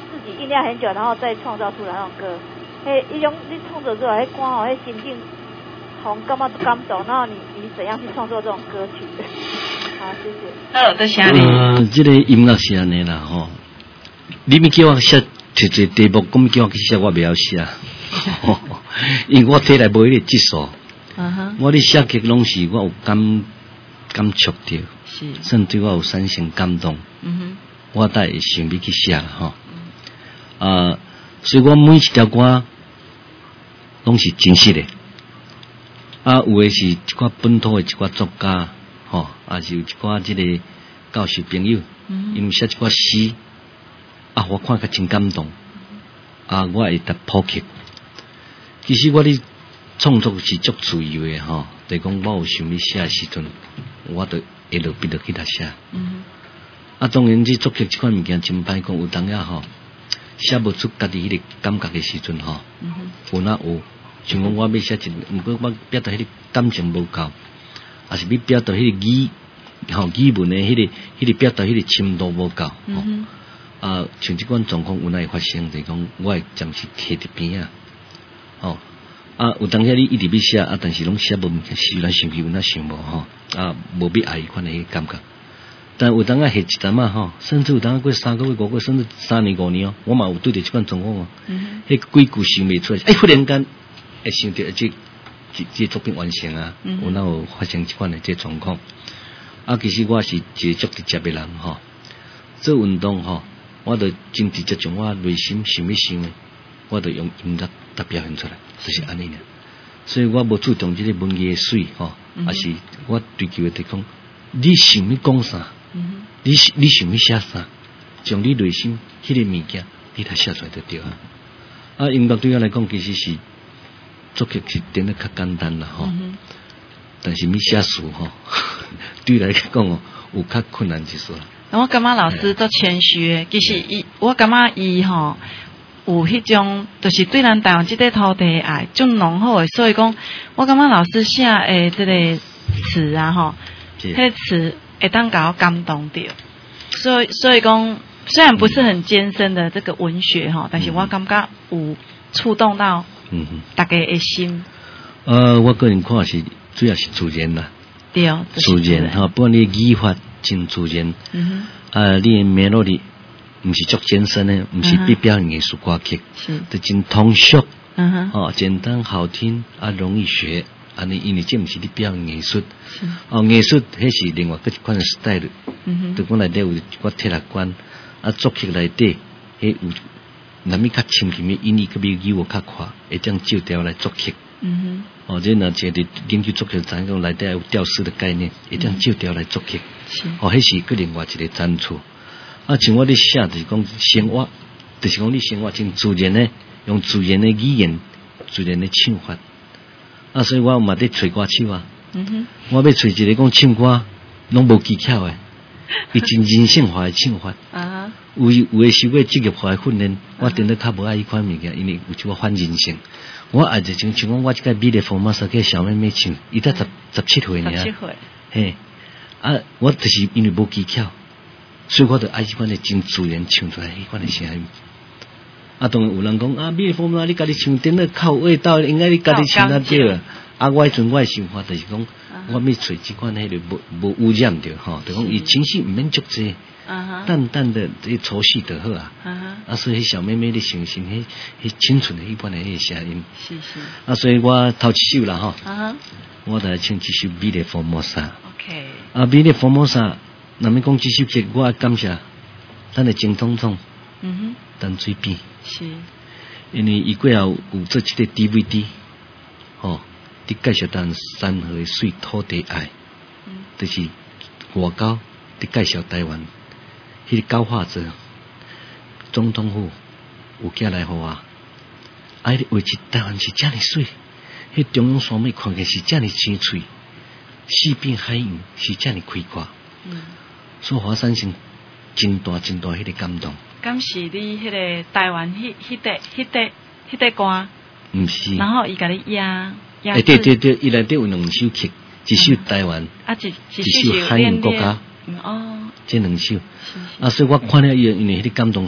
自己酝酿很久，然后再创造出来那种歌。嘿，一种你创作出来，迄歌吼，迄心境，红感觉感动。然后你你怎样去创作这种歌曲的？好，谢谢。 好，多谢你。 呃，这个音乐是安尼啦吼，你咪叫我写一个题目，咁叫我去写，我袂晓写，因为我体内无迄个技术。 嗯哼。 我咧写曲拢是我有感感触到， 是， 甚至我有产生感动。 嗯哼。 我才会想要去写啦吼。嗯、啊，所以我每一条歌拢是真实的。啊，有诶是一寡本土诶一寡作家，吼、哦，也是有一寡即个教授朋友，嗯、因为写一寡诗，啊，我看甲真感动，啊，我会得谱曲。其实我咧创作是足自由诶吼，就讲我有想要写诶时阵，我就会落笔落去来写。嗯、啊，当然这作曲这款物件真歹讲，有当下吼写不出家己迄个感觉诶时阵吼，嗯、有哪有？像讲我要写一，毋过我表达迄个感情无够，也是要表达迄个语吼语文诶迄个迄个表达迄个深度无够。嗯、啊，像即款状况有哪会发生？就是讲我会暂时摕伫边啊，哦，啊有当下你一直要写啊，但是拢写无，是咱想起有哪想无吼，啊无必爱款诶感觉。但有当下下一阵啊吼，甚至有当下过三个月、五個月，甚至三年、五年哦，我嘛有对着即款状况哦，迄幾句想袂出來，哎，忽然間。会想到即即即作品完成啊，嗯、有哪有发生即款的即状况？啊，其实我是一个足直接的人吼，做运动吼，我就真直接将我内心想要想的，我就用音乐来表现出来，就是安尼尔。所以我无注重即个文艺的水吼，也、嗯、是我追求的地方。你想要讲啥？嗯、你你想要写啥？将你内心迄个物件，你来写出来就对啊。啊，音乐对我来讲其实是。作曲是变得较简单啦吼，嗯、但是要写词吼，对来讲哦，有较困难之处。 我感觉老师足谦虚诶，其实伊，我感觉伊吼有迄种，就是对咱台湾即块土地爱，足浓厚诶。所以讲，我感觉老师写诶即个词啊吼，迄个词会当甲我感动着。所以所以讲，虽然不是很艰深的这个文学吼，但是我感觉有触动到。嗯哼，大家的心。 呃，我个人看是主要是自然啦。 对哦， 自然哈，不管你语法真自然。嗯哼。啊，你的melody不是足艰深的，不是必表演艺术歌曲，是，就真通俗。嗯哼。哦，简单好听啊，容易学。啊，你因为这不是你表演艺术。是。哦，艺术迄是另外一款的 style。嗯哼。就讲内底有一个体力观，啊，作曲内底迄有。那么较深刻的音律，个比语我较快，会这样照调来作曲。嗯哼。哦，这若一个研究作曲，咱讲内底有调式的概念，会这样照调来作曲。是。哦，迄是个另外一个展出。啊，像我咧写就是讲生活，就是讲你生活真自然的，用自然的语言、自然的唱法。啊，所以我嘛在找歌手啊。嗯哼。我要找一个讲唱歌，拢无技巧的。伊真人性化的唱法，啊，有有诶受过职业化的训练，我真得较无爱伊款物件，因为有一个反人性。我爱就像像讲我即个美丽风马萨嘅小妹妹唱，伊才十十七岁尔，十七岁，嘿，啊，我就是因为无技巧，所以我就爱即款的真自然唱出来迄款的声音。啊，当然有人讲啊，美丽风马你家己唱，真得靠味道，应该你家己唱得对啊。啊，我迄阵我的想法就是讲。我要找即款迄个无无污染着吼，就讲伊情绪毋免足济，淡淡的这粗细就好啊。啊，所以小妹妹的相信迄迄清纯的一般的迄个声音。是是。啊，所以我头一首啦吼，我来唱这首《美丽福摩萨》。OK。啊，《美丽福摩萨》，那么讲这首歌，我感谢咱的郑总统，嗯哼，陈水扁。是。因为伊过后有做一个 D V D， 吼。伫介绍咱山河水土地爱，嗯、就是外交伫介绍台湾，迄、那个教化者总统府有寄来互我，啊，迄个位置台湾是遮尔水，迄中央山脉看起是遮尔青翠，四边海洋是遮尔开阔，嗯，所以我产生真大真大迄个感动。 敢是你迄个台湾迄迄块迄块迄块歌？ 毋是。 然后伊甲你压。 哎，对对对，伊内底有两首曲，一首台湾，啊，一一首海洋国家，哦，这两首，啊，所以我看了以后，因为迄个感动说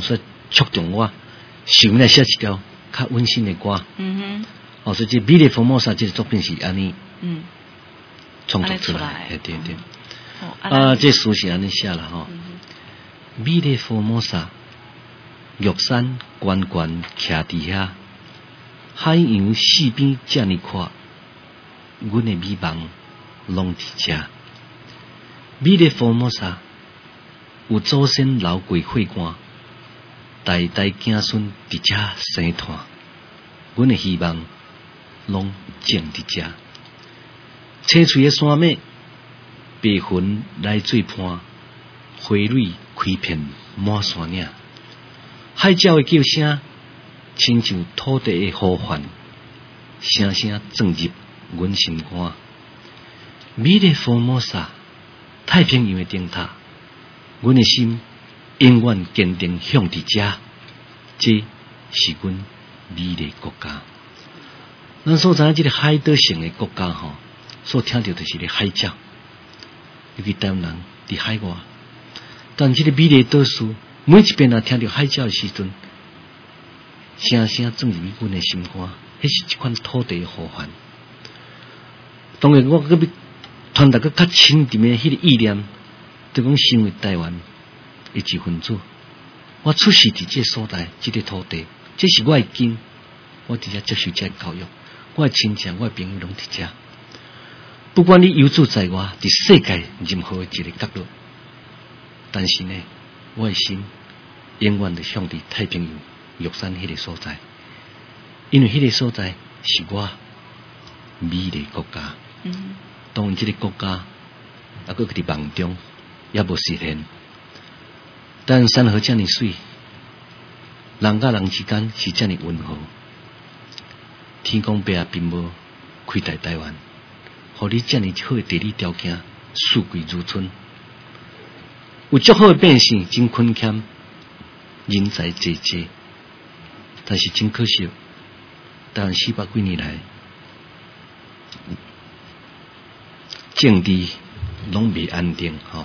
触动我，想来写一条较温馨的歌。 嗯哼。 哦，所以这《美丽福摩萨》这个作品是安尼，嗯，创作出来，对对对。哦、啊，这书是安尼写了哈。嗯、美丽福摩萨，玉山悬悬徛伫遐，海洋四边遮尼宽，阮的美梦拢伫遮。美丽福摩萨有祖先留过血汗，代代子孙伫遮生团，阮的希望拢种伫遮。青翠的山脉，白云来做伴，花蕊开遍满山岭。海鸟的叫声，亲像土地的呼唤，声声钻入阮心肝。美丽福摩萨，太平洋的灯塔，阮的心永远坚定向伫遮。这是阮美丽国家。咱所知这个海岛型的国家吼，所听到就是个海鸟，尤其台湾人伫海外，但这个美丽岛屿，每一遍啊听到海鸟的时阵，声声钻入阮的心肝，迄是一款土地的呼唤。当然，我搁要传达个较深沉的迄个意念，就讲身为台湾的一份子，我出世伫这所在，这个土地，这是我的根，我伫遮接受这教育。我的亲情，我的朋友拢伫遮。不管你游走在外，伫世界任何一个角落，但是呢，我的心永远地向伫太平洋玉山迄个所在，因为迄个所在是我美丽国家。嗯，当然，这个国家啊，搁伫梦中也无实现。但山河这么水，人甲人之间是这么温和。天公伯啊，并无亏待台湾，互你这么好的地理条件，四季如春，有足好的百姓，真困欠，人才济济。但是真可惜，台湾四百几年来，政治拢未安定吼。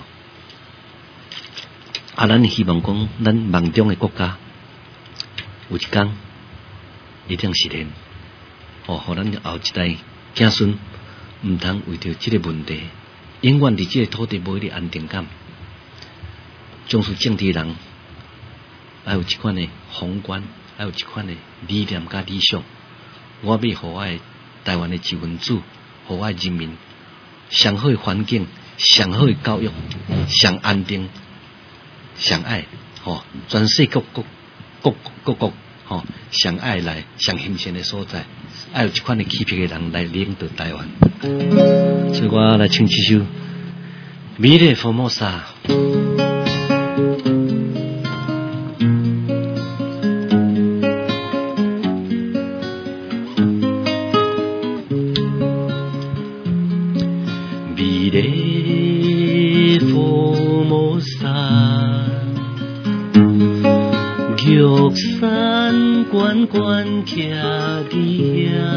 啊，咱希望讲，咱梦中的国家有一天一定实现。哦，互咱后一代子孙毋通为着即个问题，永远伫即个土地无迄个安定感。总是政治人，还有一款的宏观，还有一款的理念甲理想。我要互我的台湾的一份子，互我的人民上好的环境、上好的教育、上安定、上爱，吼、哦，全世界各各各国，吼、哦，上爱来上欣赏的所在。还有一款的气魄的人来领导台湾，所以我来唱这首《美丽福摩萨》。美丽福摩萨，玉山悬悬徛伫遐，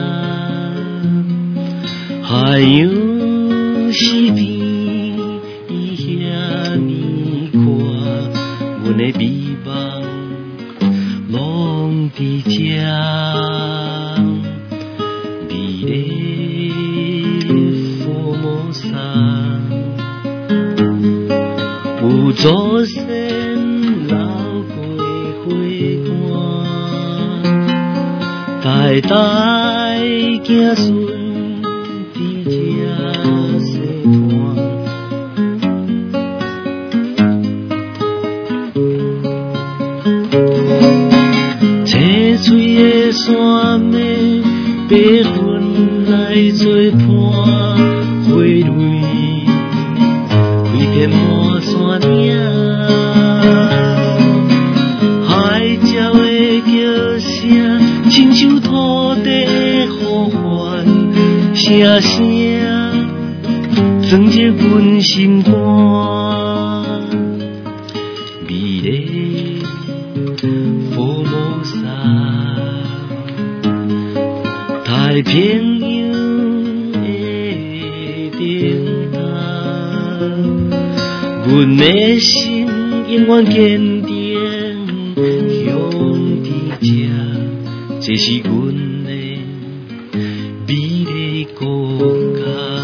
海洋四边伊遐尼宽，阮的美梦拢伫遮。美丽福摩萨，有祖先留过血汗，代代子孙伫遮生团。青翠的山脉，白云来做伴，花蕊开遍满山岭。海鸟的叫声，亲像土地的呼唤，声声钻入阮心肝。美丽福摩萨，太平洋的灯塔，阮的心永远坚定。 是阮的美丽国家。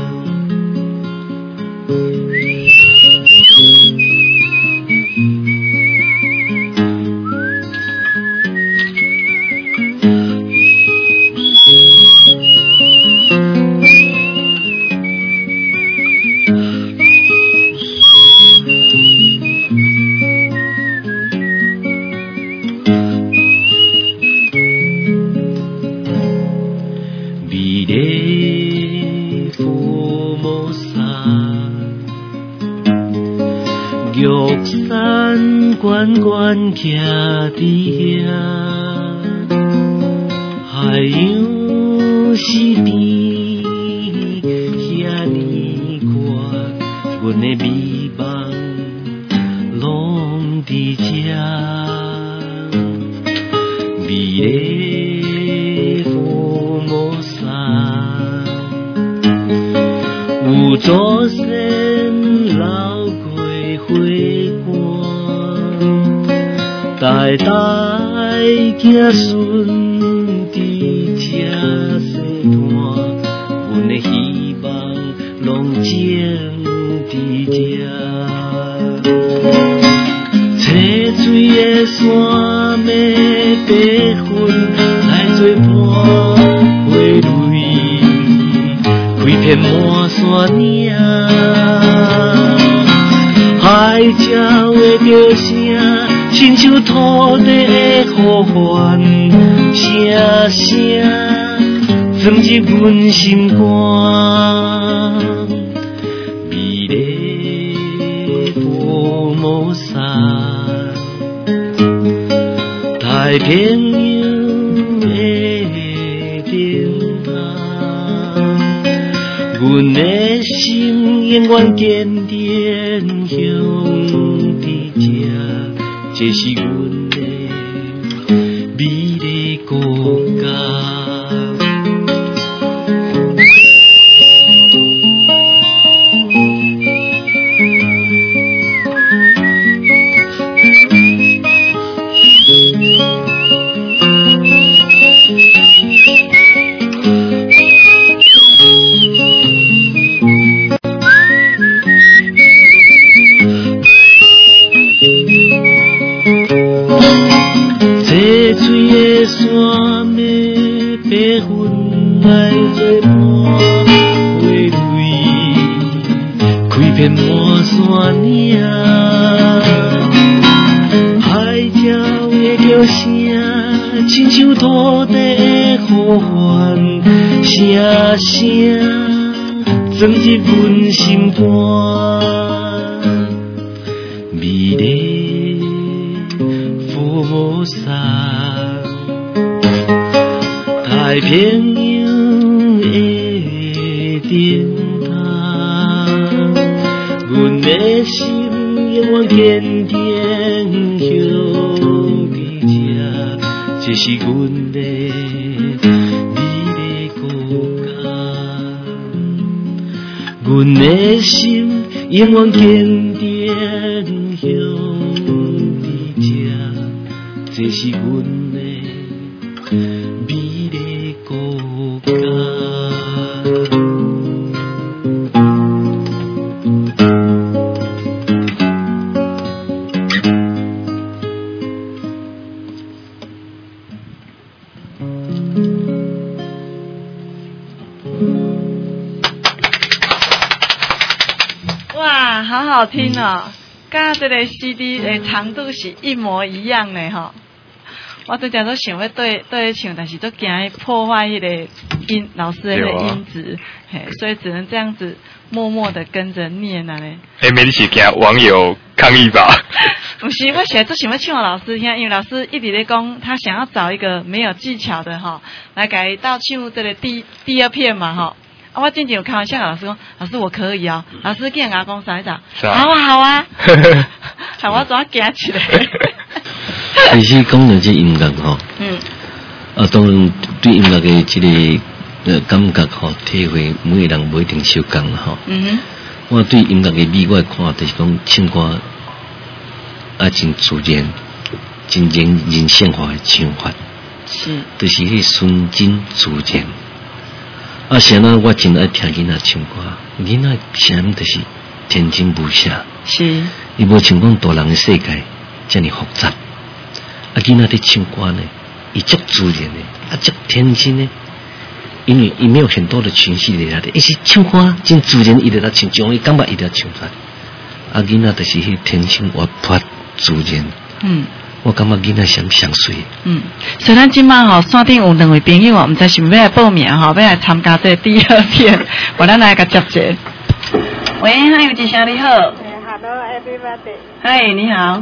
关关徛伫遐，海洋是边遐尼宽，阮的美梦拢伫遮。美丽福摩沙，有祖先流过血汗。代代子孙伫这生团，阮的希望拢种伫这。青水的山尾白云来做伴花蕊，开遍满山岭。海鸟的叫声。亲像土地的呼唤，声声钻入阮心肝。美丽福摩沙，太平洋的顶岸，阮的心永远坚定向伫这。这是阮的美丽国家。钻入阮心肝，美丽福摩沙，太平洋的顶岸，阮的心永远坚定向伫这，这是阮的美丽国家。阮的心永远坚定向伫这，这是阮的美丽国家。 好好听哦，甲这个 C D 的长度是一模一样的吼。我最近都想要对对唱，但是都惊破坏迄个音老师的音质，嘿，所以只能这样子默默的跟着念啊嘞。 哎，没你是惊网友抗议吧？ 不是，我现在都想要唱老师听，因为老师一直在讲，他想要找一个没有技巧的哈，来给到唱这个第第二片嘛哈。啊、我之前有开玩笑，老师讲，老师我可以哦，老师竟然跟我讲啥啥，好啊好啊，害我怎啊惊起来。 其实讲到这音乐吼，嗯，啊，当然对音乐的这个呃感觉吼，体会每个人不一定相共吼。嗯哼，我对音乐的美，我看就是讲唱歌啊，真自然，真人人性化的唱法， 是， 就是迄顺境自然。啊，现在我真爱听囡仔唱歌，囡仔声音就是天真无邪， 是， 伊无像讲大人的世界遮尔复杂。啊，囡仔伫唱歌呢，伊足自然的，啊，足天真的，因为伊没有很多的情绪在里，伊是唱歌真自然，伊在那唱，将伊感觉伊在唱出来。啊，囡仔就是迄天真活泼自然。 嗯。 我感觉囡仔上上水。 嗯，所以咱今晚吼线顶有两位朋友哦，毋知是毋要来报名吼，要来参加这第二天，我咱来个接者。喂，还有一声你好。 Hello everybody。 嗨，你好。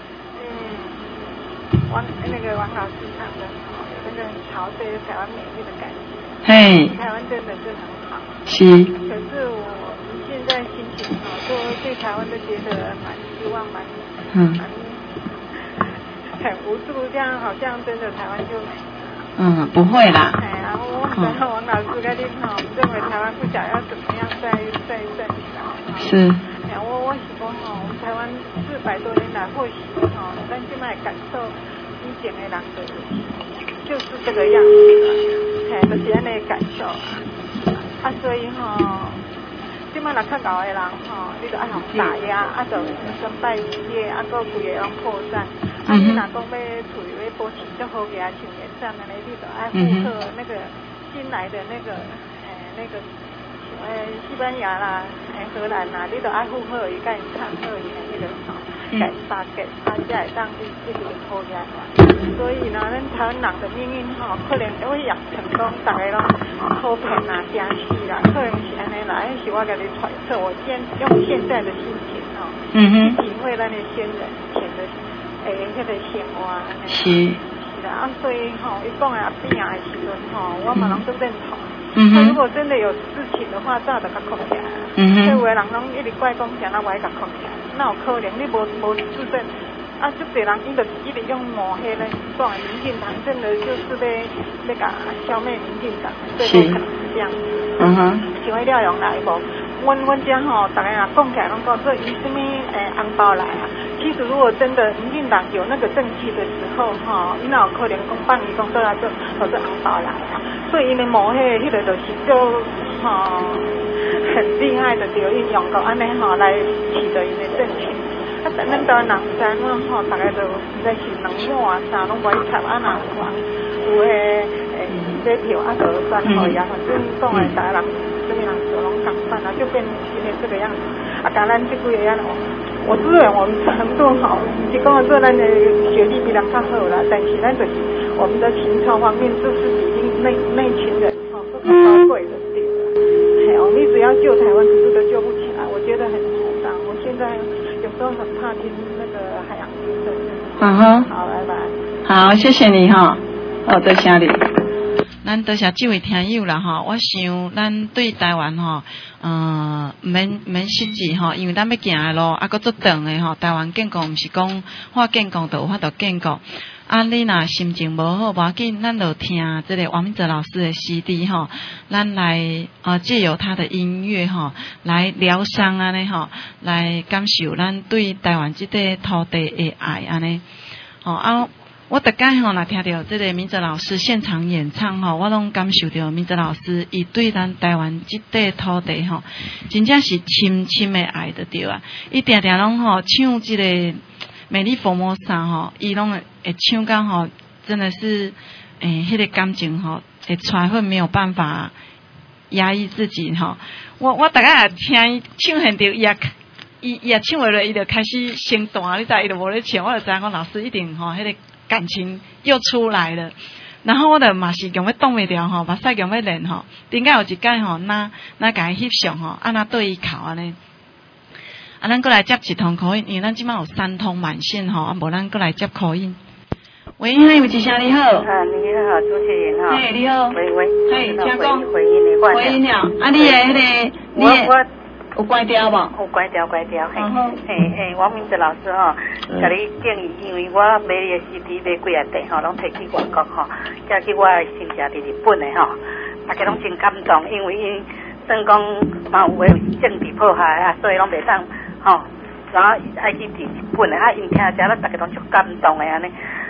嗯，王那个王老师唱的，真的很潮，对台湾美丽的感觉。 嘿。 台湾真的是很好。 是。 可是我现在心情好，就对台湾都觉得蛮失望，蛮嗯。蛮很无助，这样好像真的台湾就没了。 嗯，不会啦。 哎，然后我们王老师跟你哈，认为台湾不晓要怎么样再再振兴。 是。 哎，我我是讲哈，我们台湾四百多年来，或许哈，咱现在感受以前的人的，就是这个样子了。哎，就是安尼感受啊。啊，所以哈。即摆若较老的人吼，你著爱互打压，啊，著身败名裂，啊，搁规个拢破产。啊，你若讲要处于要保持足好个啊，像原上安尼，你著爱附和那个新来的那个诶那个诶西班牙啦，诶荷兰啦，你著爱附和伊，甲因唱好伊的迄个吼，改发给，啊，才会当一一直好起来。所以呢，咱台湾人的命运吼，可能会也成功，大家拢好骗啊、惊死啦，可能是安尼啦，迄是我家己揣测，我现用现在的心情吼，嗯哼，去体会咱的先人前的诶迄个生活安尼。是。是啦，啊，所以吼，伊讲的阿变的时阵吼，我嘛拢都认同。嗯哼。如果真的有事情的话，早就甲控起来。嗯哼。所以有的人拢一直怪讲啥，那我甲控起来，那有可能你无无自证。啊，就侪人伊就一直用抹黑咧，讲民进党真的就是咧咧甲消灭民进党，最后可能是这样子。嗯哼。想要了用来无？阮阮遮吼，大家若讲起来拢讲说以什么诶红包来啊？其实如果真的民进党有那个政绩的时候吼，伊哪有可能讲放伊讲倒来做做做红包来啊？所以因为抹黑迄个就是就吼很厉害的，就运用到安尼吼来取得因的政权。啊，咱咱台湾人知影吼，大概都实在是两满啊，啥拢无去插啊，哪有啊？有诶诶买票啊，就算好呀，反正讲诶，大家人什么人做拢共款啊，就变成今天这个样子。啊，当然这几个样哦，我自认我们程度好，是讲说咱的学历比人较好啦，但是咱就是我们的情操方面，就是已经那那群人吼都很高贵的对了。哎哦，你只要救台湾，可是都救不起来，我觉得很紧张。我现在。有时候很怕听那个海洋之声。嗯哼。好，拜拜。 好，谢谢你哈。哦，多谢你。咱多谢这位听友啦哈。我想咱对台湾哈，嗯，免免失志哈，因为咱要行的路啊，搁足长的哈。台湾建国毋是讲话建国就有法度建国。啊，你若心情无好，无要紧，咱就听这个王明哲老师的 C D 吼，咱来呃借由他的音乐吼来疗伤安尼吼，来感受咱对台湾这块土地的爱安尼。吼啊，我大概吼若听到这个明哲老师现场演唱吼，我拢感受到明哲老师伊对咱台湾这块土地吼，真正是深深的爱就对啊。伊定定拢吼唱这个。美丽佛摩萨吼，伊拢会唱到吼，真的是诶，迄、那个感情吼，会出来会没有办法压抑自己吼。我我大概也听伊唱现着，伊也伊伊也唱完了，伊就开始先弹，你知伊就无咧唱，我就知影讲老师一定吼，迄、那个感情又出来了。然后我就嘛是强要挡袂牢吼，目屎强要练吼。顶解有一摆吼，那那甲伊翕相吼，啊那对伊哭安尼。啊，咱过来接一通口音，因为咱即摆有三通满线吼，啊，无咱过来接口音。喂，还有一声你好。啊， 你好，主持人哈。嘿， 你好。 喂喂。 嘿，请讲。 回音的关。 回音了，啊，你的迄个，你我有关掉无？ 有关掉，关掉。嘿，嘿嘿，王明哲老师吼，甲你建议，因为我买你的 C D 买几啊块吼，拢摕去外国吼，加去我的亲戚伫日本的吼，大家拢真感动，因为因算讲嘛有诶政治迫害啊，所以拢袂当。吼，然后爱去伫日本诶，啊，因听遮咱大家拢足感动诶安尼，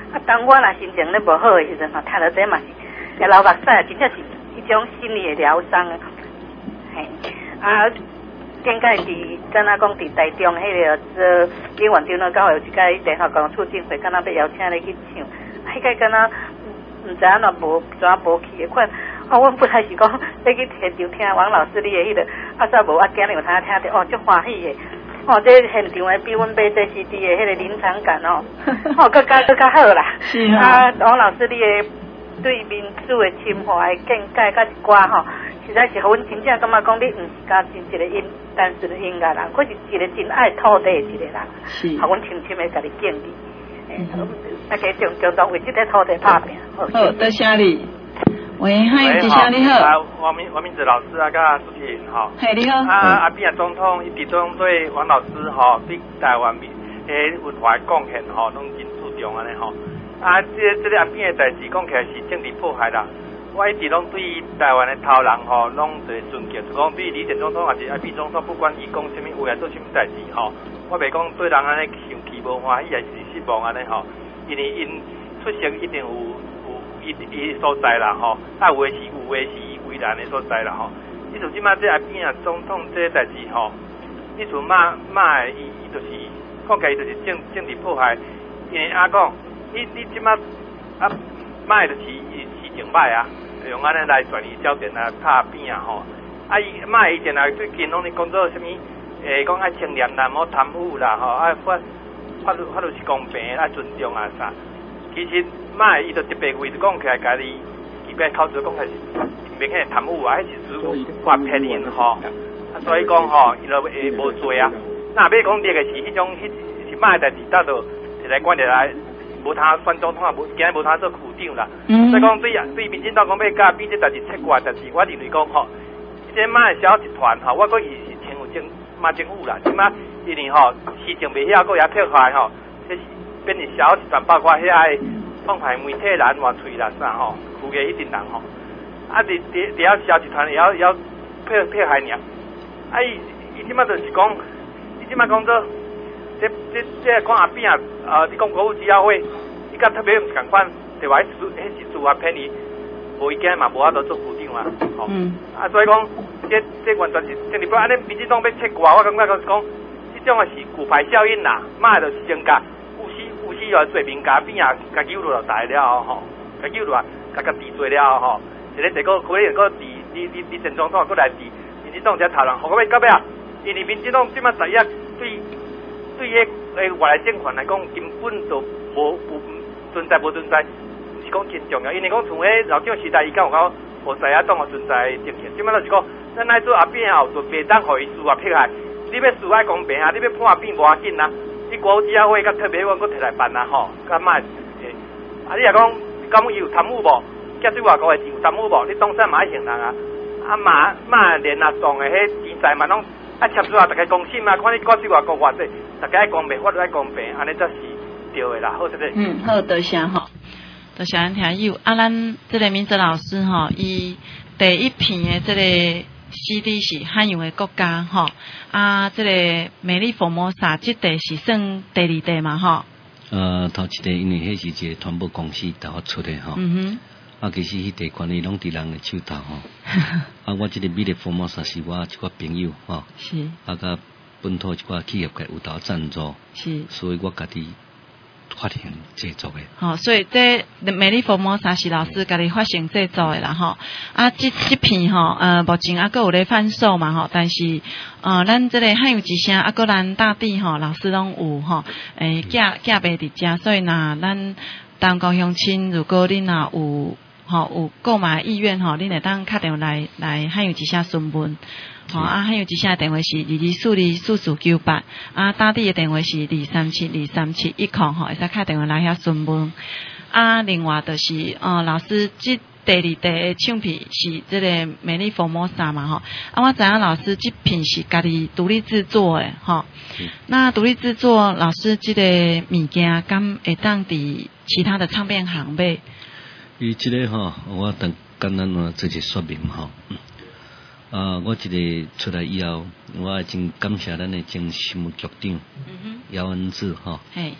啊，当我若心情咧无好诶时阵吼，听到这嘛是，会流目屎，真正是一种心理诶疗伤啊。嘿，啊，顶届伫敢若讲伫台中迄个做演员长老教有一届联合公促进会，敢若要邀请你去唱，迄届敢若毋知影若无怎无去诶款。啊，阮本来是讲要去现场听王老师你诶迄个，啊，煞无啊，今日有通听着，哦，足欢喜诶。哦，这现场诶比阮买这 C D 诶迄个临场感哦，哦，更加更加好啦。 是啊，王老师你诶对民主诶深化诶见解甲一寡吼，实在是互阮真正感觉讲你毋是讲真一个音单纯诶音乐人，佫是一个真爱土地诶一个人， 是， 互阮深深诶甲你敬意。大家共共同为即个土地打拼。 好，多谢你。喂，嗨，吉祥你好。 啊，王明王明子老师啊，甲苏婷吼。 嘿，你好。 啊，阿扁总统伊伫中对王老师吼，对台湾诶文化贡献吼，拢真注重安尼吼。啊，这这个阿扁诶代志讲起来是政治迫害啦。我一直拢对台湾诶头人吼，拢是尊敬，就讲对李前总统还是阿扁总统，不管伊讲什么话，做什么代志吼，我袂讲对人安尼生气无欢喜，还是失望安尼吼，因为因出席一定有。伊伊所在啦吼，啊有诶是有诶是伊为难诶所在啦吼。你像即马这阿扁啊总统这个代志吼，你像骂骂伊伊就是讲起来就是政政治迫害，因为阿讲你你即马啊骂就是伊市情歹啊，用安尼来转移焦点啊，拍扁啊吼。啊伊骂以前啊最近拢咧讲做什么诶讲爱清廉啦，莫贪污啦吼，啊法法律法律是公平啊尊重啊啥，其实。卖伊就特别为着讲起来，家己伊边口嘴讲起来是明显贪污啊，迄是属发骗人吼。啊，所以讲吼，伊就会无做啊。那要讲这个是迄种，迄是卖代志，到就摕来关起来，无他选总统啊，无今日无他做副长啦。嗯、所以讲对啊，对民进党讲要甲比这代志切割代志，我认为讲吼，这卖小集团吼，我讲伊是亲有政骂政府啦，即马因为吼事情袂晓，佫也迫害吼，这是变成小集团，包括遐个。放牌媒体人话吹啦啥吼，苦嘅一定人吼，啊，伫伫伫遐小集团也要也要配配合尔，啊伊伊即马就是讲，伊即马讲做，这这这讲阿扁啊，呃，你讲国务机要会，伊甲特别毋是共款，对话迄事迄是事啊骗伊，无伊今嘛无法度做副长啊，吼、嗯，啊所以讲，这这完全是政治不安尼，民进党要切割，我感觉就是讲，这种是骨牌效应啦，嘛就是增加。有时哦，做名家边啊，家己落大了吼，家己落家家治做了吼，一个一个可能个治，你你你前总统过来治，民进党只头人，好到尾到尾啊，因为民进党即马十一对对迄诶外来政权来讲，根本就无无存在无存在，是讲真重要，因为讲从迄老蒋时代伊敢有讲，无知影党有存在政权，即马就是讲，咱来做阿扁后，就袂当互伊事啊迫害，你要事爱公平啊，你要判扁无要紧啊。你国务机要会甲特别委员佫摕来办啦吼，甲卖诶，啊你若讲敢有贪污无？假对外国诶有贪污无？你当山嘛爱承认啊，啊嘛嘛连啊党诶迄钱财嘛拢啊签署啊，大家公信嘛，看你国对外国偌济，大家爱公平，法律爱公平，安尼才是对诶啦，好势咧。 嗯，好，多谢吼，多谢咱听友啊，咱这个明哲老师吼，伊第一篇诶这个。C D 是汉阳的国家吼，啊，这个美丽佛摩萨这地是算第二地嘛吼。 呃，头一地因为迄是一个传播公司导出的吼。嗯哼。啊，其实迄地权利拢伫人的手头吼。啊，我这个美丽佛摩萨是我一个朋友吼。是。啊，甲本土一寡企业界有投赞助。是。所以我家己。发行制作的， 好、哦，所以这美丽佛摩萨是老师家己发行制作的啦，吼。啊，这这片吼，呃，目前还佫有咧贩售嘛，吼。但是，呃，咱这个汉有一声，啊，佫咱大地吼，老师拢有吼，诶，寄寄卖伫遮，所以若咱东高乡亲，如果恁若有吼有购买意愿吼，恁会当打电话来来汉有一声询问。好、哦、啊，还有一下电话是二二四二四四九八，啊，大地的电话是二三七二三七一空吼，会使打电话来遐询问。啊，另外就是呃，老师这第二地的唱片是这个美丽佛摩萨嘛吼，啊，我知影老师这片是家己独立制作的吼。那独立制作，老师这个物件敢会当伫其他的唱片行买？ 伊这个吼，我等简单啊做一说明吼。啊！我一个出来以后，我真感谢咱的前新闻局长姚文智吼。嘿，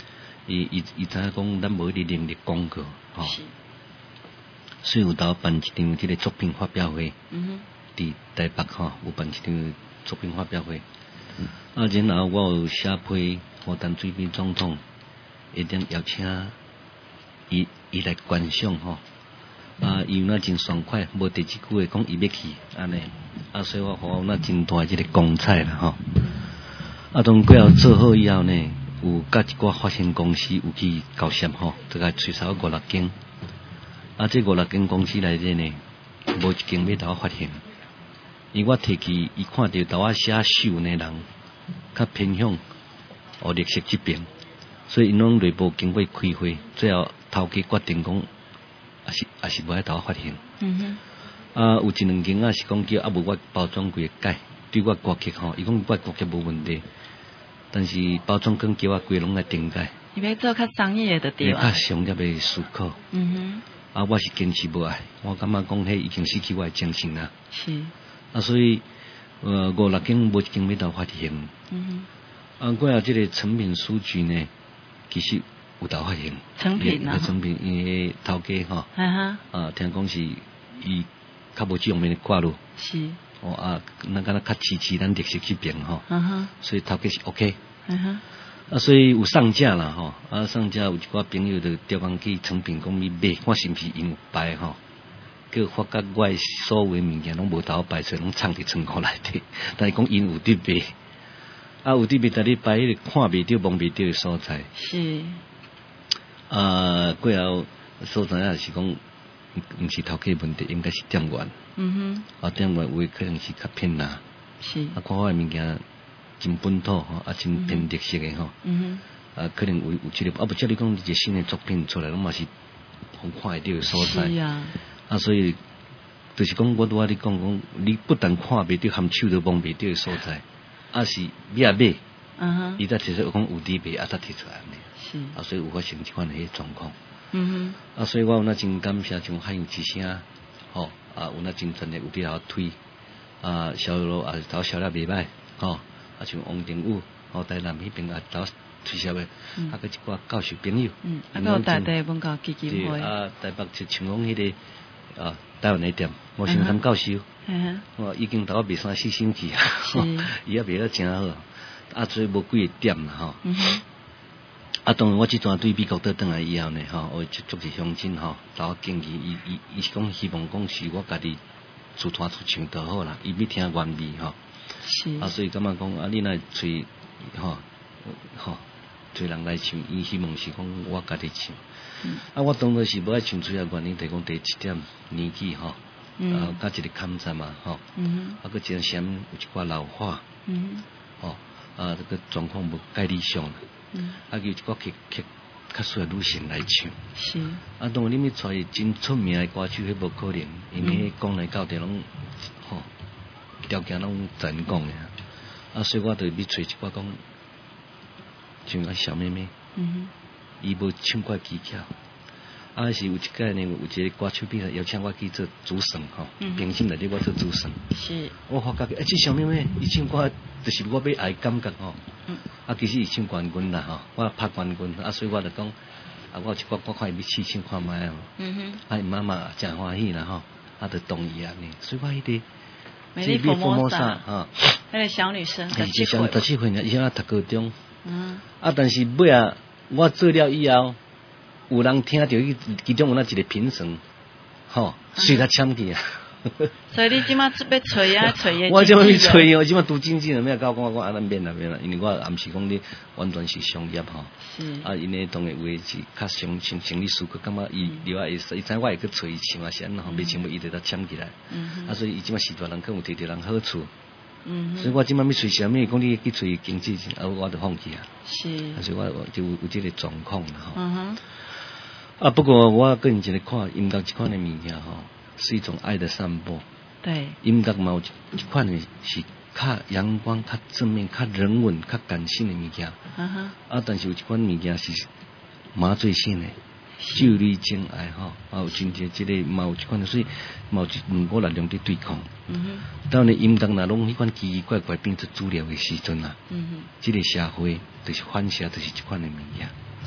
伊伊伊知影讲咱无迄个能力广告，吼、哦。所以有当办一场即个作品发表会，嗯哼，伫台北吼、哦、有办一场作品发表会。嗯、啊，然后我有写批荷兰水边总统，一定邀请伊伊来观赏吼。啊，伊有那真爽快，无第几句话讲伊要去安尼，啊，所以我互那真大即个光彩啦吼。啊，当过后做好以后呢，有甲一寡发行公司有去交涉吼，大概吹扫五六间。啊，这五六间公司内底呢，无一间要甲我发现，因为我提起伊看到甲我写秀呢人，较偏向学历史这边，所以因拢内部经过开会，最后头家决定讲，也是也是无爱甲我发现。嗯哼。啊，有一两间啊是讲叫啊无我包装规个改，对我歌曲吼，伊讲我歌曲无问题，但是包装更叫我规拢来顶改。伊要做较商业的对吧？较商业的思考。嗯哼。啊，我是坚持无爱，我感觉讲迄已经失去我的精神啦。是。啊，所以呃五六间无一间要到发现。嗯哼。啊，过后即个成品书局呢，其实有到发现。成品啊。成品因为头家吼。哈哈。啊，听讲是伊较无这方面的挂路。是。哦啊，那敢若较支持咱历史这边吼。嗯哼。所以头家是 OK。嗯哼。啊，所以有上架啦吼，啊上架有一寡朋友就调工去成品讲咪买，看是毋是因有摆吼，结果发觉我所有物件拢无头摆出，拢藏伫仓库内底，但是讲因有伫卖，啊有伫卖，但你摆迄个看袂着、摸袂着的所在。是。啊，过后所在也是讲，毋是头家问题，应该是店员。嗯哼。啊，店员有可能是较偏啦。是。啊，看我的物件。真本土吼，啊真偏特色的吼，嗯哼，啊可能有有这个，啊不照你讲一个新的作品出来，拢嘛是好看会到的所在，是啊，啊所以就是讲我拄仔你讲讲，你不但看袂到，含手都摸袂到的所在，啊是买买，嗯哼，伊才提出讲有伫卖，啊才提出来呢，是，啊所以有发生这款的状况，嗯哼，啊所以我有那真感谢像海洋之声，吼，啊有那真专业有伫头推，啊销路啊头销了袂歹，吼。啊，像王定武，哦，台南迄边啊，倒推销的，啊，佮一寡教授朋友，嗯，啊，佮台北文教基金会，啊，台北就像讲迄个啊，台湾的店，吴成山教授，嗯我已经到卖三四星期啊，伊也卖得真好，啊，所以无几个店啦，吼，嗯哼，啊，当然我即阵对美国倒转来以后呢，吼，我接触是乡亲吼，甲我建议，伊伊伊是讲希望讲是我家己自弹自唱就好啦，伊要听原味吼。是啊，所以感觉讲啊，你若找吼吼找人来唱，伊希望是讲我家己唱。嗯、啊，我当然是无爱唱出来原因，就讲第一点年纪吼，嗯、啊，加一个抗战嘛吼，嗯、啊，佮加上有一寡老化，嗯、吼啊，这个状况无介理想，嗯、啊，有一寡曲曲较适合女性来唱。是啊，当然你要找真出名的歌手，迄无可能，因为讲来到底拢吼。条件拢真讲的，啊，所以我就要找一寡讲，像啊小妹妹，嗯哼，伊无唱歌技巧，啊是有一届呢，有一个歌手比赛邀请我去做主审吼，评审内底我做主审，是，我发觉诶，这小妹妹伊唱歌就是我要爱感觉吼，嗯，啊其实伊唱冠军啦吼，我拍冠军，啊所以我就讲，啊我有一寡我看伊要试唱看卖哦，嗯哼，啊伊妈妈真欢喜啦吼，啊就同意安尼，所以我迄个。 美丽佛摩萨啊，那个小女生，十七岁， 十七岁呢，以前啊读高中，嗯，啊，但是尾啊，我做了以后，有人听到伊其中有那一个评审，吼，随他抢去啊。 所以你即马要吹啊吹的， 我即马要吹哦，即马读经济了，咩教讲我讲啊，咱免啦免啦，因为我也毋是讲你完全是商业吼，是啊，因为当然话是较相信心理师，佮感觉伊另外伊伊知我会去吹唱啊，是安吼，未唱要伊就得抢起来，啊，所以伊即马时代人更有摕着人好处，嗯，所以我即马要吹啥物，讲你去吹经济，啊，我就放弃啊，是，所以我就有有这个状况啦吼，嗯哼，啊，不过我个人一个看音乐这款的物件吼。是一种爱的散播，对，音乐嘛有一款的是较阳光、较正面、较人文、较感性的物件，啊啊，但是有一款物件是麻醉性的，就你真爱吼，啊有真侪即个嘛有一款，所以嘛有一两股力量伫对抗。嗯哼，当然音乐若拢迄款奇奇怪怪变做主流的时阵啊，嗯哼，即个社会就是反射，就是一款的物件。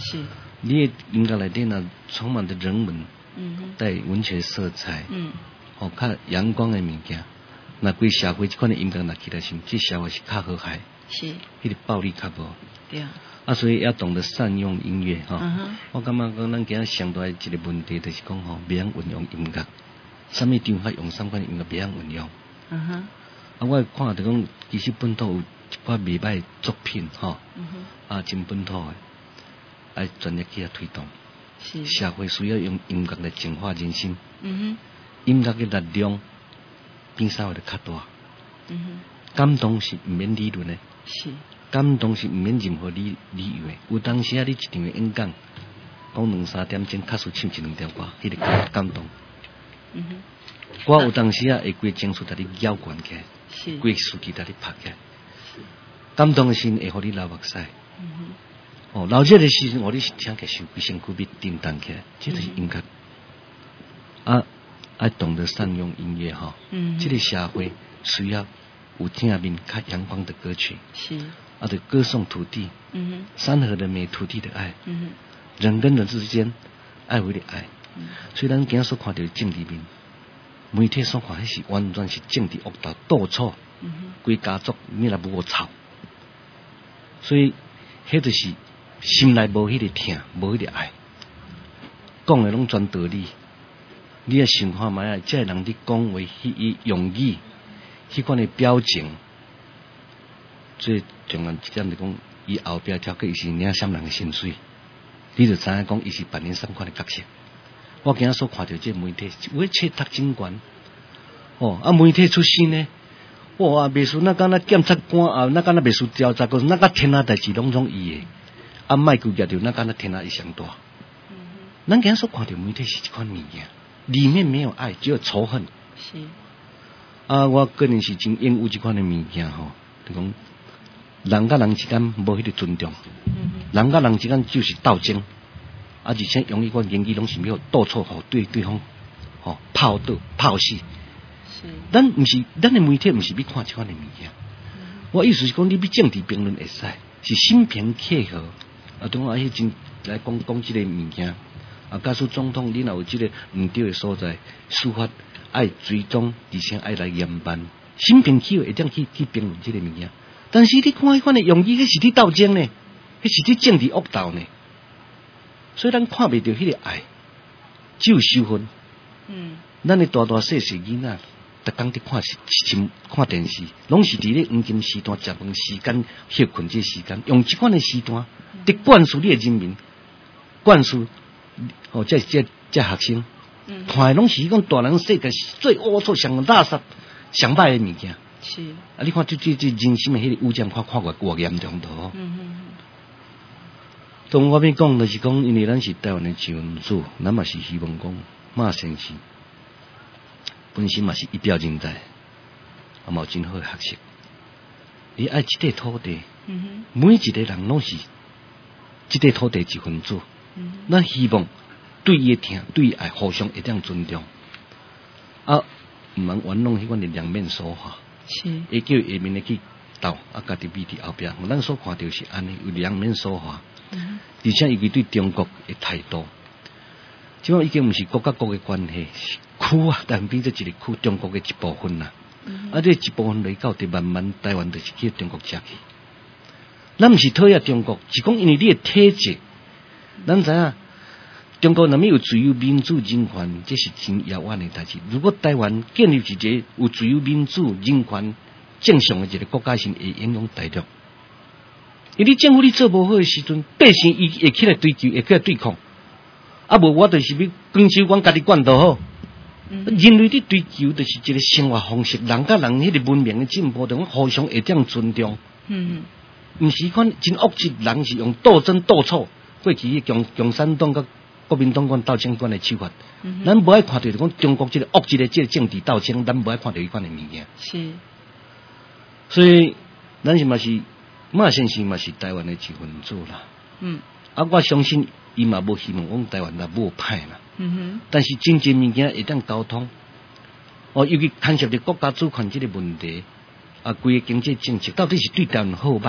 是。 你的音乐内底呢，充满着人文， 嗯哼， 带文学色彩， 嗯， 哦，较阳光的物件。那规社会这款的音乐拿起来是，这社会是较和谐， 是， 迄个暴力较无。 对。 啊，所以要懂得善用音乐哈。 嗯哼。 我感觉讲咱今日上大一个问题就是讲吼，袂晓运用音乐，什么场合用什么音乐袂晓运用。 嗯哼。 啊，我看着讲，其实本土有一寡袂歹作品吼， 嗯哼。啊，真本土的，爱专业去遐推动。 是。 社会需要用音乐来净化人心。 嗯哼。 音乐的力量比啥会得较大。 嗯哼。 感动是唔免理论的。 是。感动是唔免任何理理由的。有当时啊，你一场的演讲，讲两三点钟，确实唱一两条歌，迄、那个感动。 嗯哼。 我有当时啊，会规情绪甲你搅拌起来， 是。规司机甲你拍起来。感动的心会互你流目屎。 嗯哼。 哦，流热的时阵，互你听起身身躯被震荡起来，这就是音乐。嗯、啊，爱懂得善用音乐哈。嗯。这个社会需要有听面较阳光的歌曲。 是。 啊，对，歌颂土地，嗯哼，山河的美，土地的爱，嗯哼，人跟人之间爱为的爱，嗯，所以咱今日所看到的政治面，媒体所看，迄是完全是政治恶斗斗错，嗯哼，规家族你来无吵，所以迄就是心内无迄个疼，无迄个爱，讲的拢全道理，你要想看卖啊，这人伫讲话，迄用语，迄款的表情。最重要一点就讲，伊后壁调个伊是领什人的薪水，你就知影讲伊是扮演什款的角色。我今日所看到这媒体，我切读真悬，哦，啊媒体出身呢，哇，秘书那敢那检察官啊，那敢那秘书调查，个那个天下代志拢总伊的，啊卖估计着那敢那天下伊上大。嗯哼，咱今日所看到媒体是一款物件，里面没有爱，只有仇恨。 是。 啊，我个人是真厌恶这款的物件吼，就讲。人甲人之间无迄个尊重，嗯、人甲人之间就是斗争，啊，而且用一款言语拢是要斗错吼，对对方吼炮倒炮死。是。咱毋是，咱的媒体毋是要看这款的物件。嗯、我意思是讲，你要政治评论会使，是心平气和，啊，当然迄真来讲讲这个物件。啊，假使总统你若有这个毋对的所在，司法爱追踪，而且爱来严办，心平气和会当去去评论这个物件。但是你看迄款的用意，迄是伫斗争呢，迄是伫政治恶斗呢，所以咱看袂到迄个爱，只有仇恨。嗯，咱的大大细细囡仔，逐工伫看新看电视，拢是伫咧黄金时段食饭时间、休困这时间，用即款的时段，伫灌输你的人民，灌输哦，这这这学生，嗯，看的拢是迄种大人世界最龌龊、上垃圾、上歹的物件。是啊，你看这这这人心的迄个污染，看看偌偌严重的哦。嗯嗯嗯。从我面讲，就是讲，因为咱是台湾的志愿者，咱嘛是希望讲，马先生本身嘛是一表人才，啊，嘛有真好的学习。你爱这块土地，嗯、每一个人拢是这块土地一份子。嗯、咱希望对伊的听，对伊爱互相一定尊重，啊，唔通玩弄迄款的两面说法。是，会叫下面的去斗，啊，家己面伫后壁，咱所看到是安尼，有两面说法，嗯、而且伊对中国的态度，即讲已经毋是国甲国的关系，区啊，但变做一个区中国的一部分啦。嗯、啊，这一部分来到，就慢慢台湾就是去中国食去。咱毋是讨厌中国，是讲因为你的体制，咱知影。中国若没有自由民主人权，这是真遥远的代志。如果台湾建立一个有自由民主人权正常的一个国家，是会影响大陆。因为政府你做不好的时阵，百姓伊会起来追求，会起来对抗。啊，无我就是要广州管家己管就好。嗯、人类的追求就是一个生活方式，人甲人迄个文明的进步，同互相会这样尊重。嗯，毋是款真恶质，人是用斗争斗错，过去共共产党甲国民党款斗争款的手法，嗯、咱无爱看到就讲中国这个恶质的这个政治斗争，咱无爱看到伊款的物件。是，所以咱是嘛是马先生嘛是台湾的一份子啦。嗯，啊，我相信伊嘛无希望讲台湾来无歹啦。嗯哼，但是真正物件会当沟通，哦，尤其牵涉到国家主权这个问题，啊，规个经济政策到底是对台湾好歹？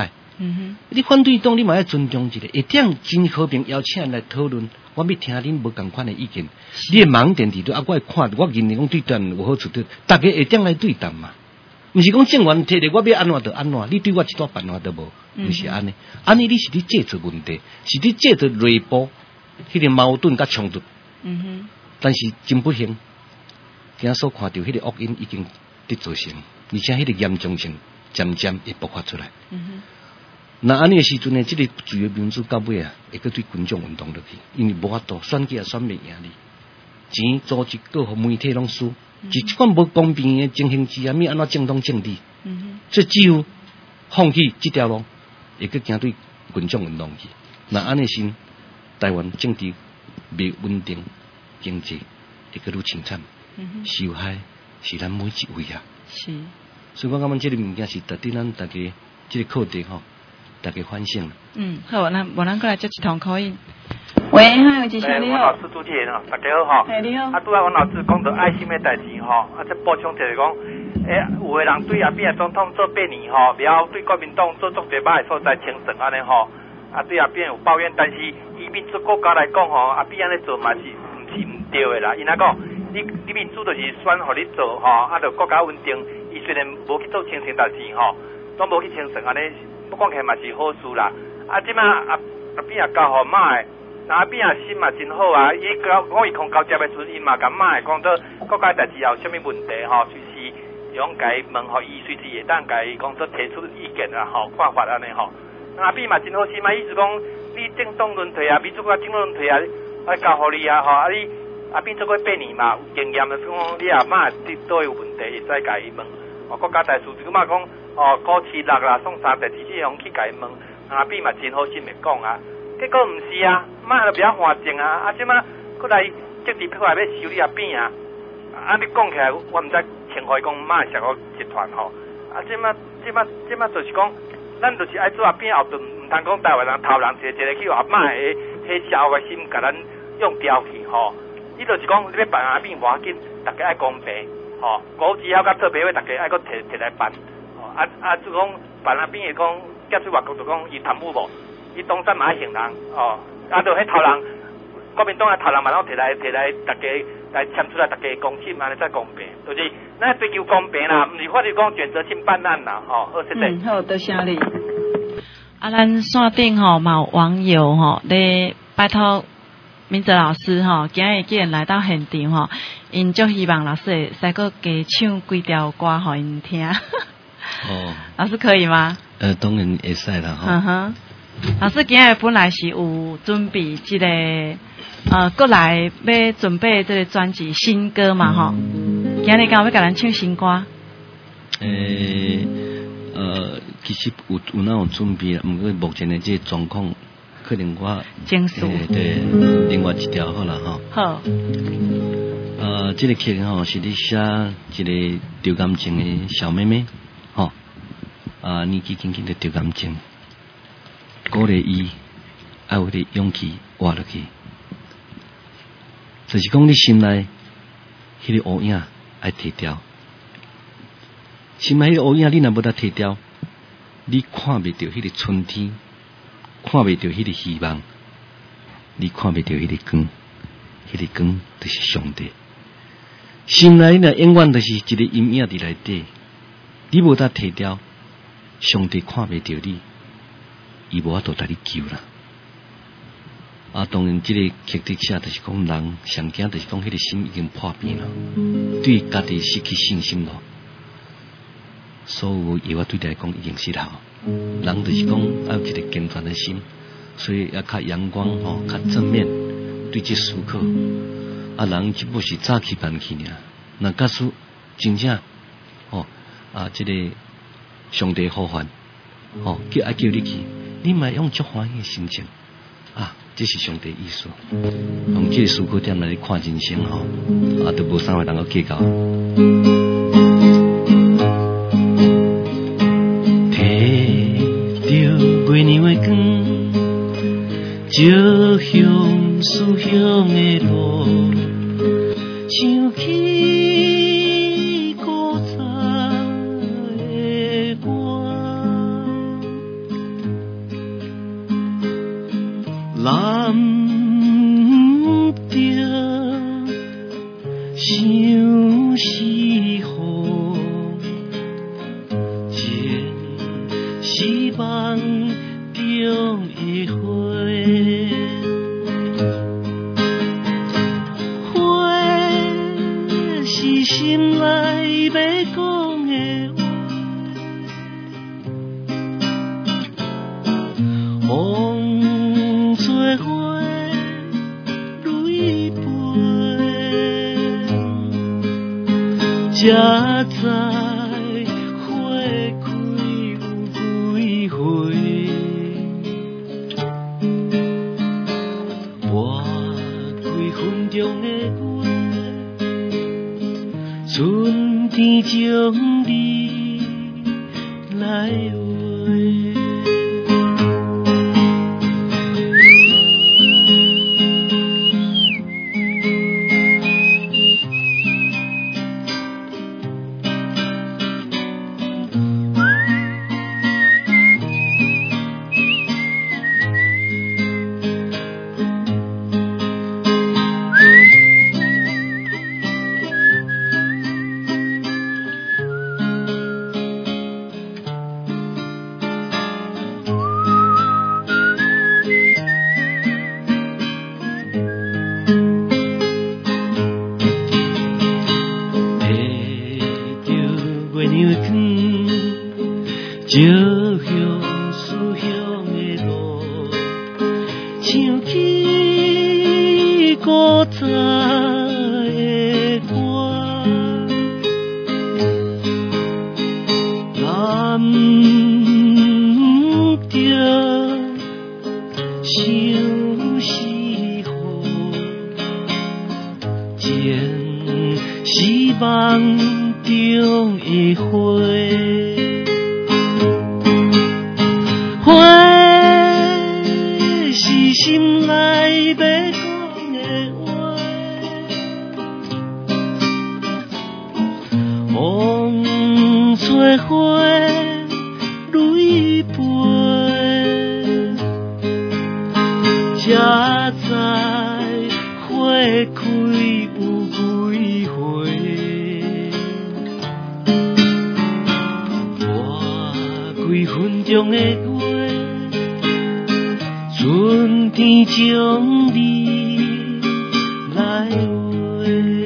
嗯哼， 你反对党你嘛要尊重一下，会点真和平邀请人来讨论，我要听恁无共款的意见。你的盲点伫对啊，我会看，我认为讲对谈有好处对，大家会点来对谈嘛。毋是讲政员摕咧，我要安怎就安怎，你对我一段办法都无，毋是安尼。安尼你是你制造问题，是你制造内部迄个矛盾甲冲突。 嗯哼。 但是真不幸，今仔所看到迄个恶因已经伫造成，而且迄个严重性渐渐会爆发出来。 嗯哼。 那安尼诶时阵呢，即、這个自由民主到尾啊，会去对群众运动落去，因为无法度选举也选袂赢你，钱组织各互媒体拢输。是即款无公平的情形之下，要安怎政党政治？嗯、所以只有放弃这条路，会去行对群众运动去。那安尼先，台湾政治未稳定，经济会去愈清惨，嗯、受害是咱每一位啊。 是。 所以我感觉这个物件是值得咱大家这个课题吼，大家反省。 嗯，好，那无咱过来接一通口音。喂，嗨，有一声你好。 王老师主持人吼，大家好吼。 哎，你好。 啊，拄仔王老师讲到爱心的代志吼，啊，再补充一下讲，诶、欸，有个人对阿扁总统做八年吼，然后对国民党做足侪歹的所在清算安尼吼，啊，对阿扁有抱怨，但是以民主国家来讲吼，阿扁安尼做嘛是毋是毋对的啦。因哪讲，你你民主就是选互你做吼，啊，着国家稳定，伊虽然无去做清算，但是吼，拢无去清算安尼，不讲起来嘛是好事啦。啊，即摆阿阿扁也交互骂的。那阿扁也心嘛真好啊！伊讲讲伊控交接的时阵，伊嘛敢骂讲到国家代志也有啥物问题吼，随时用家问互伊，随时会当家讲做提出意见啊吼，看法安尼吼。那阿扁嘛真好心嘛，意思讲你政党轮替啊，民主国家政党轮替啊，啊交互你啊吼，啊你阿扁做过八年嘛，有经验的讲你阿骂对倒有问题，会使家伊问。哦，国家大事就嘛讲哦，股市落啦，送三代志这样去家伊问，阿扁嘛真好心的讲啊。结果毋是啊，骂都比较环境啊，啊即马过来政治迫来要修理阿扁啊，啊你讲起来，我毋知称呼伊讲骂社个集团吼，啊即马即马即马就是讲，咱就是爱做阿扁后盾，毋通讲台湾人头人一个一个去阿骂的，迄社会心甲咱用掉去吼，伊就是讲你要办阿扁无要紧，大家爱公平吼，股市还甲特别话，大家爱搁摕摕来办，吼啊啊就讲办阿扁的讲，寄出外国就讲伊贪污无。伊当真嘛爱行人哦，啊，就迄头人，国民党啊头人嘛拢摕来摕来，大家来签出来，大家公信，安尼才公平，就是咱追求公平啦，毋是法律讲选择性办案啦，吼、哦，好，谢谢。 嗯，好，多谢你。啊，咱线顶吼，嘛有网友吼，咧拜托明哲老师吼，今日既然来到现场吼，因就希望老师会使个加唱几条歌互因听。哦。老师可以吗？ 呃，当然会使啦，吼。嗯哼。 老师今日本来是有准备这个呃，过来要准备这个专辑新歌嘛吼。今日敢要甲咱唱新歌？ 诶、欸，呃，其实有有那种准备，毋过目前的这个状况，可能我结束。 欸、对，另外一条好了吼。 好。 呃，这个曲吼是咧写一个丢感情的小妹妹，吼，啊，年纪轻轻的丢感情。鼓励伊，爱有迄个勇气活落去，就是讲你心内迄个乌影爱摕掉，心内迄个乌影你若无得摕掉，你看袂到迄个春天，看袂到迄个希望，你看袂到迄个光，迄、那个光就是上帝。心内若永远就是一个阴影伫内底，你无得摕掉，上帝看袂到你。伊无法度带你救啦，啊！当然，这个曲底下就是讲人上惊，就是讲迄个心已经破病了，对家己失去信心了，所有嘢我对你来讲已经失效。人就是讲要有一个健全的心，所以要较阳光吼，较正面对这思考。啊，人只不过是早起晚起尔，那假使真正哦啊，这个上帝呼唤，哦叫爱叫你去。你咪用足欢喜的心情啊，这是上帝意思。用这个思考点来看人生吼，啊，都无啥话能够计较。摕着月亮的光，照向思乡的路，想起古早的歌。 希望中的花，花是心内要讲的话，风吹花蕊飞，才知花开有几回。我几分钟的月，春天将你来回。照向思乡的路，唱起古早的歌，难得相思雨，情是梦中的花。花是心内要讲的话，风吹花蕊飞，才知花开有几回。我几分钟的月，春天将你来回。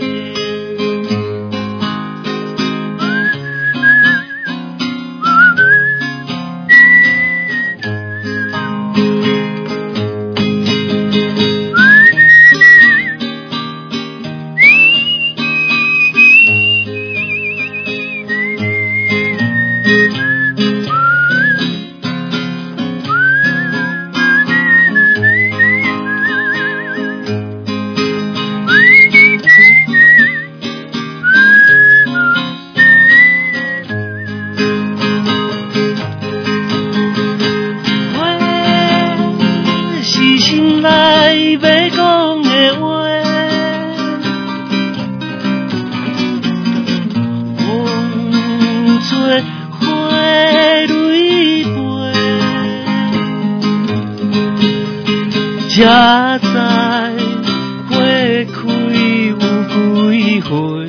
才知花开有几回，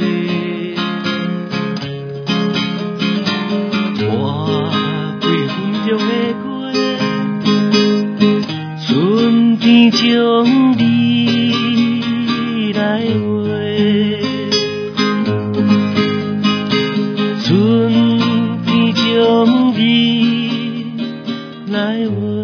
我几分钟的月，春天将你来回，春天将你来回。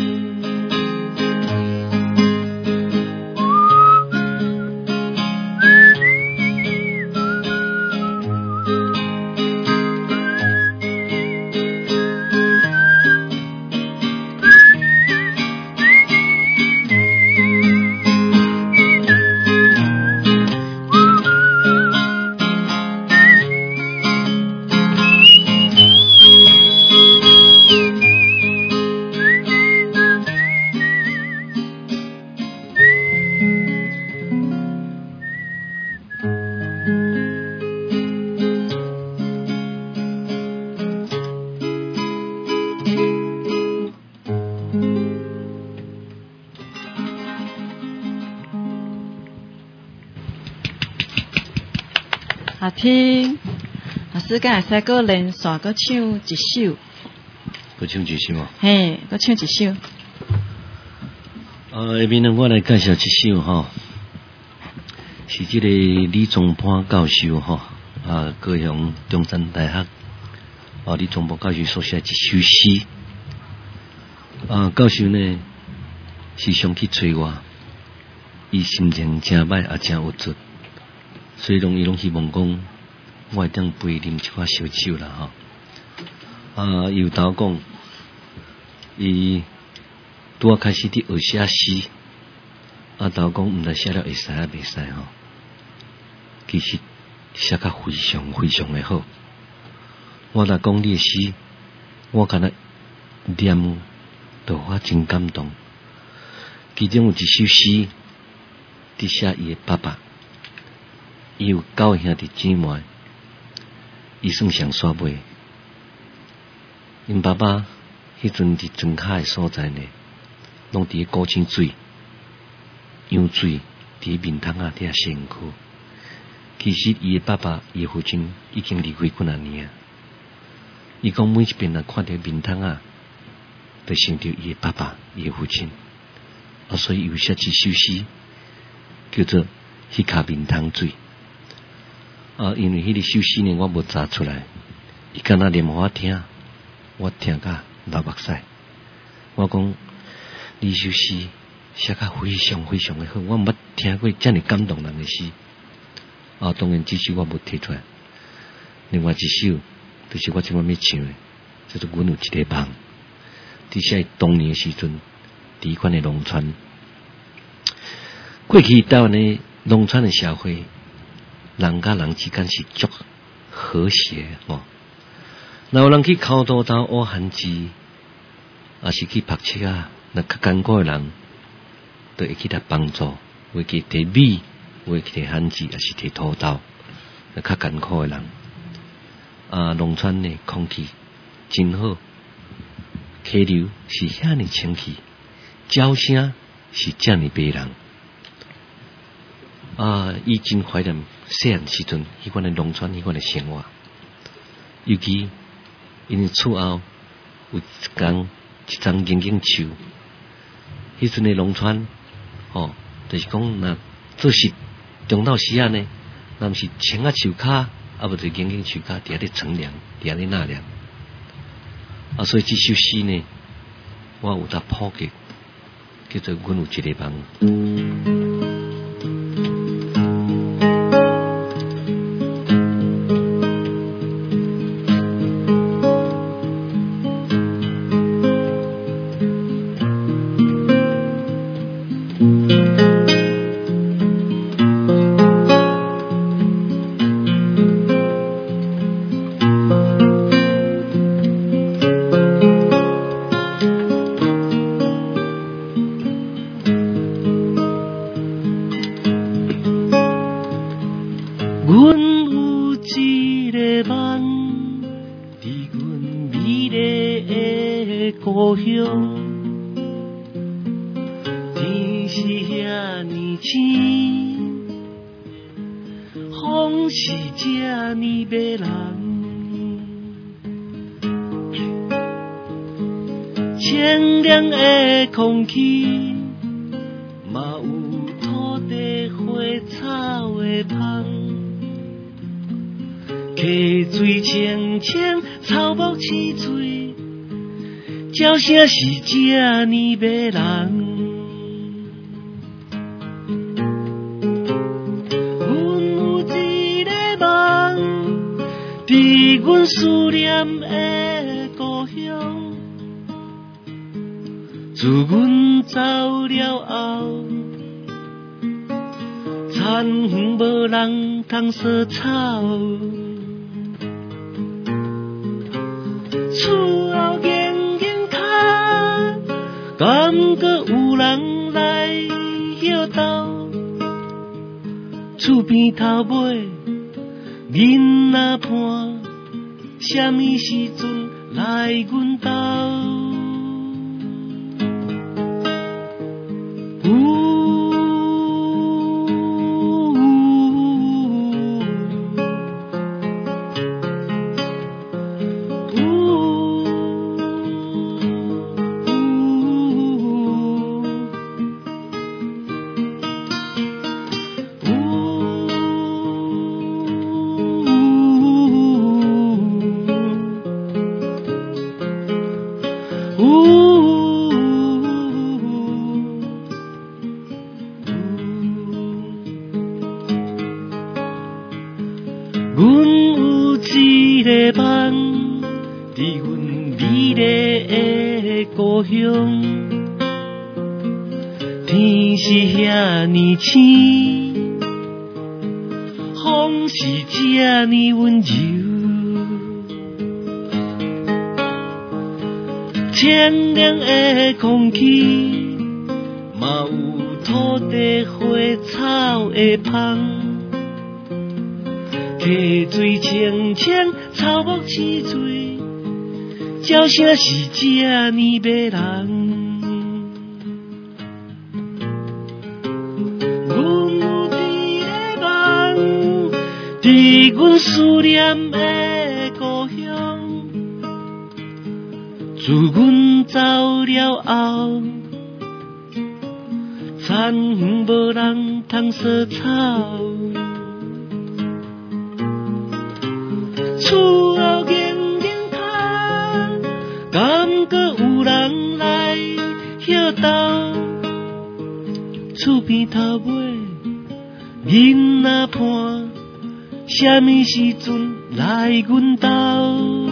好听，老师敢会使个连续个唱一首。 搁唱一首哦。 嘿，搁唱一首。 呃，下面呢，我来介绍一首吼，是这个李宗波教授吼，啊，高雄中山大学啊，李宗波教授所写一首诗。啊，教授呢时常去找我，伊心情真歹也真有助，所以拢伊拢希望讲，我会当陪啉一款烧酒啦吼。啊，有头讲，伊拄啊开始伫学写诗，啊头讲毋知写了会使啊袂使吼，其实写甲非常非常的好。我若讲你的诗，我敢若念都我真感动。其中有一首诗，伫写伊的爸爸，伊有九兄弟姊妹，伊算上煞尾。因爸爸迄阵伫庄脚的所在呢，拢伫古井水、养水伫面桶啊底下身躯。其实伊的爸爸、伊的父亲已經離開幾啊年。伊講每一遍啊看到面桶啊，就想到伊的爸爸、伊的父親。啊，所以有寫一首詩叫做《迄卡面桶水》。啊，因為迄個首詩呢，我無查出來，伊敢若念互我聽。我聽甲流目屎，我講呢首詩寫甲非常非常的好，我毋捌聽過遮爾感動人的詩。啊，當然這首我無提出來。另外一首就是我即擺要唱的，叫做《阮有一個夢》。伫寫當年的時陣，佇款的農村，過去台灣的農村的社會，人甲人之間是足和諧哦。若有人去口刀刀學漢字，也是去讀冊啊，若較艱苦的人，都會去來幫助，會去提米，會去提漢字，也是提土豆。若較艱苦的人，啊，農村的空氣真好，溪流是遐尼清氣，鳥聲是遮尼迷人。啊，伊真懷念細漢時陣迄款的農村迄款的生活，尤其。因為厝後有一間一張銀杏樹，迄陣的農村，吼，就是講若做事中晝時啊呢，若毋是青啊樹骹，啊無就銀杏樹骹，佇遐咧乘涼，佇遐咧納涼。啊，所以這首詩呢，我有搭譜嘅，叫做《阮有一個夢》。 清凉的空气，嘛有土地花草的香，溪水清清，草木青翠，鸟声是这呢迷人。伫阮思念的故乡，自阮走了后，田园无人通扫草，厝后硬硬脚，敢阁有人来摇头，厝边头尾。囡仔伴，什么时阵来阮兜？呜呜梦，伫阮美丽的故乡。天是遐尼青，风是这尼温柔，清凉的空气，嘛有土地花草的香。溪水清清，草木青翠，鸟声是这尼迷人。阮有一个梦，伫阮思念的故乡。自阮走了后，田园无人通扫草。厝后静静看，敢阁有人来歇斗？厝边头尾囡仔伴，啥物时阵来阮兜？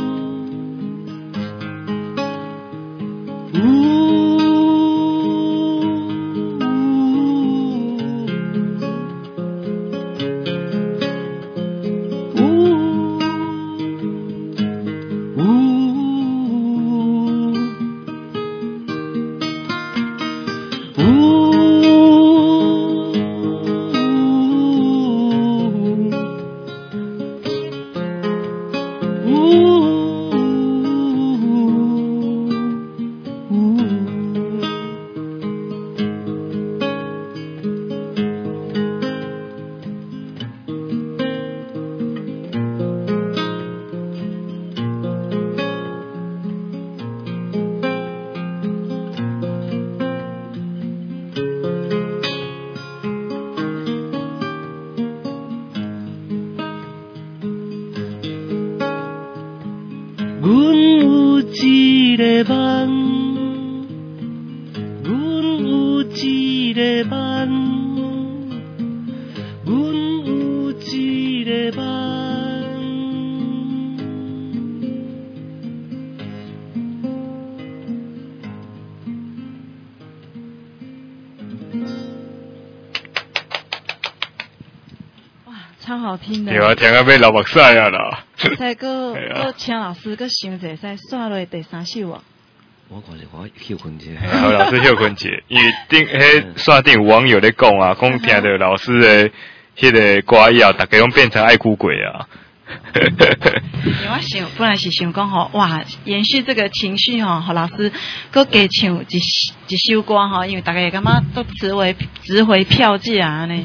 超好听的， 对啊，听啊要流目屎啊啦！ 再个，个请老师个想者，再刷落第三首啊。 我看着我休困一下。 好，老师休困一下，因为顶迄线顶有网友咧讲啊，讲听到老师的迄个歌以后，大家拢变成爱哭鬼啊。 因为我想本来是想讲吼，哇，延续这个情绪吼，和老师搁加唱一一首歌吼，因为大家也感觉都值回值回票价呢。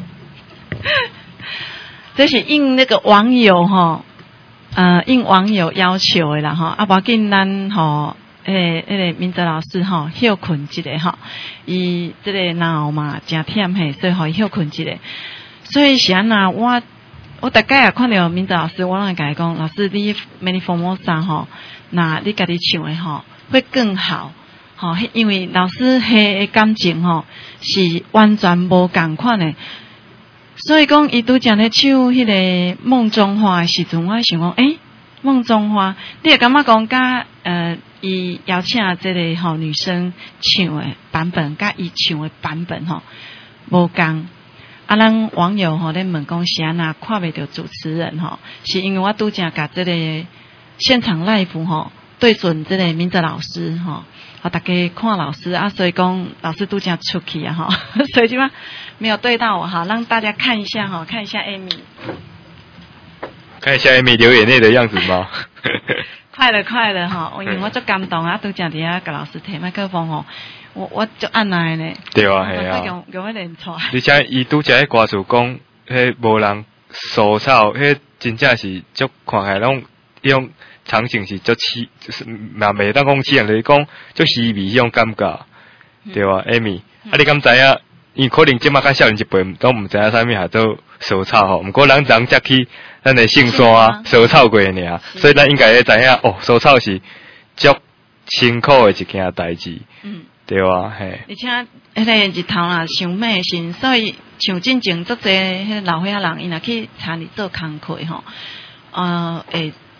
这是应那个网友哈，呃，应网友要求的啦哈。啊，无紧咱吼，诶，迄个明哲老师吼休困一下哈，伊这个脑嘛真忝嘿，所以互伊休困一下。所以是安那我我大概也看到明哲老师，我拢会甲伊讲，老师你 Many Formosa 吼，那你家己唱的吼会更好。吼，因为老师迄个感情吼是完全无共款的。所以讲，伊拄则咧唱迄个梦中花的时阵，我想讲，诶、欸，梦中花，你会感觉讲，甲呃，伊邀请这个吼女生唱的版本，甲伊唱的版本吼无共。啊，咱网友吼咧问讲，是安那看袂到主持人吼，是因为我拄则甲这个现场 live 吼对准这个明哲老师吼。好，大家看老师啊，所以讲老师都这样出去啊哈，所以就嘛没有对到我哈，让大家看一下哈，看一下 Amy， 看一下 Amy 流眼泪的样子吗？ 快了快了哈，因为我足感动啊，都讲底下给老师摕麦克风吼，我我就按来呢。 对啊，系啊。 用用迄连出。 而且伊拄则迄歌词讲，迄无人扫草，迄真正是足看起来拢用。场景是足凄，就是嘛袂当讲凄人，就是讲足稀微迄种感觉，对吧 ？Amy，、嗯、啊，你敢知影？因可能即马甲少年一辈都毋知影啥物下做扫草吼，毋过咱人则去咱的姓山啊扫草过尔，所以咱应该会知影哦，扫草是足辛苦的一件代志，嗯，对吧？嘿。 而且迄个日头啊，伤美心，所以像进前足侪迄老岁仔人，伊若去田里做工课吼，呃，会。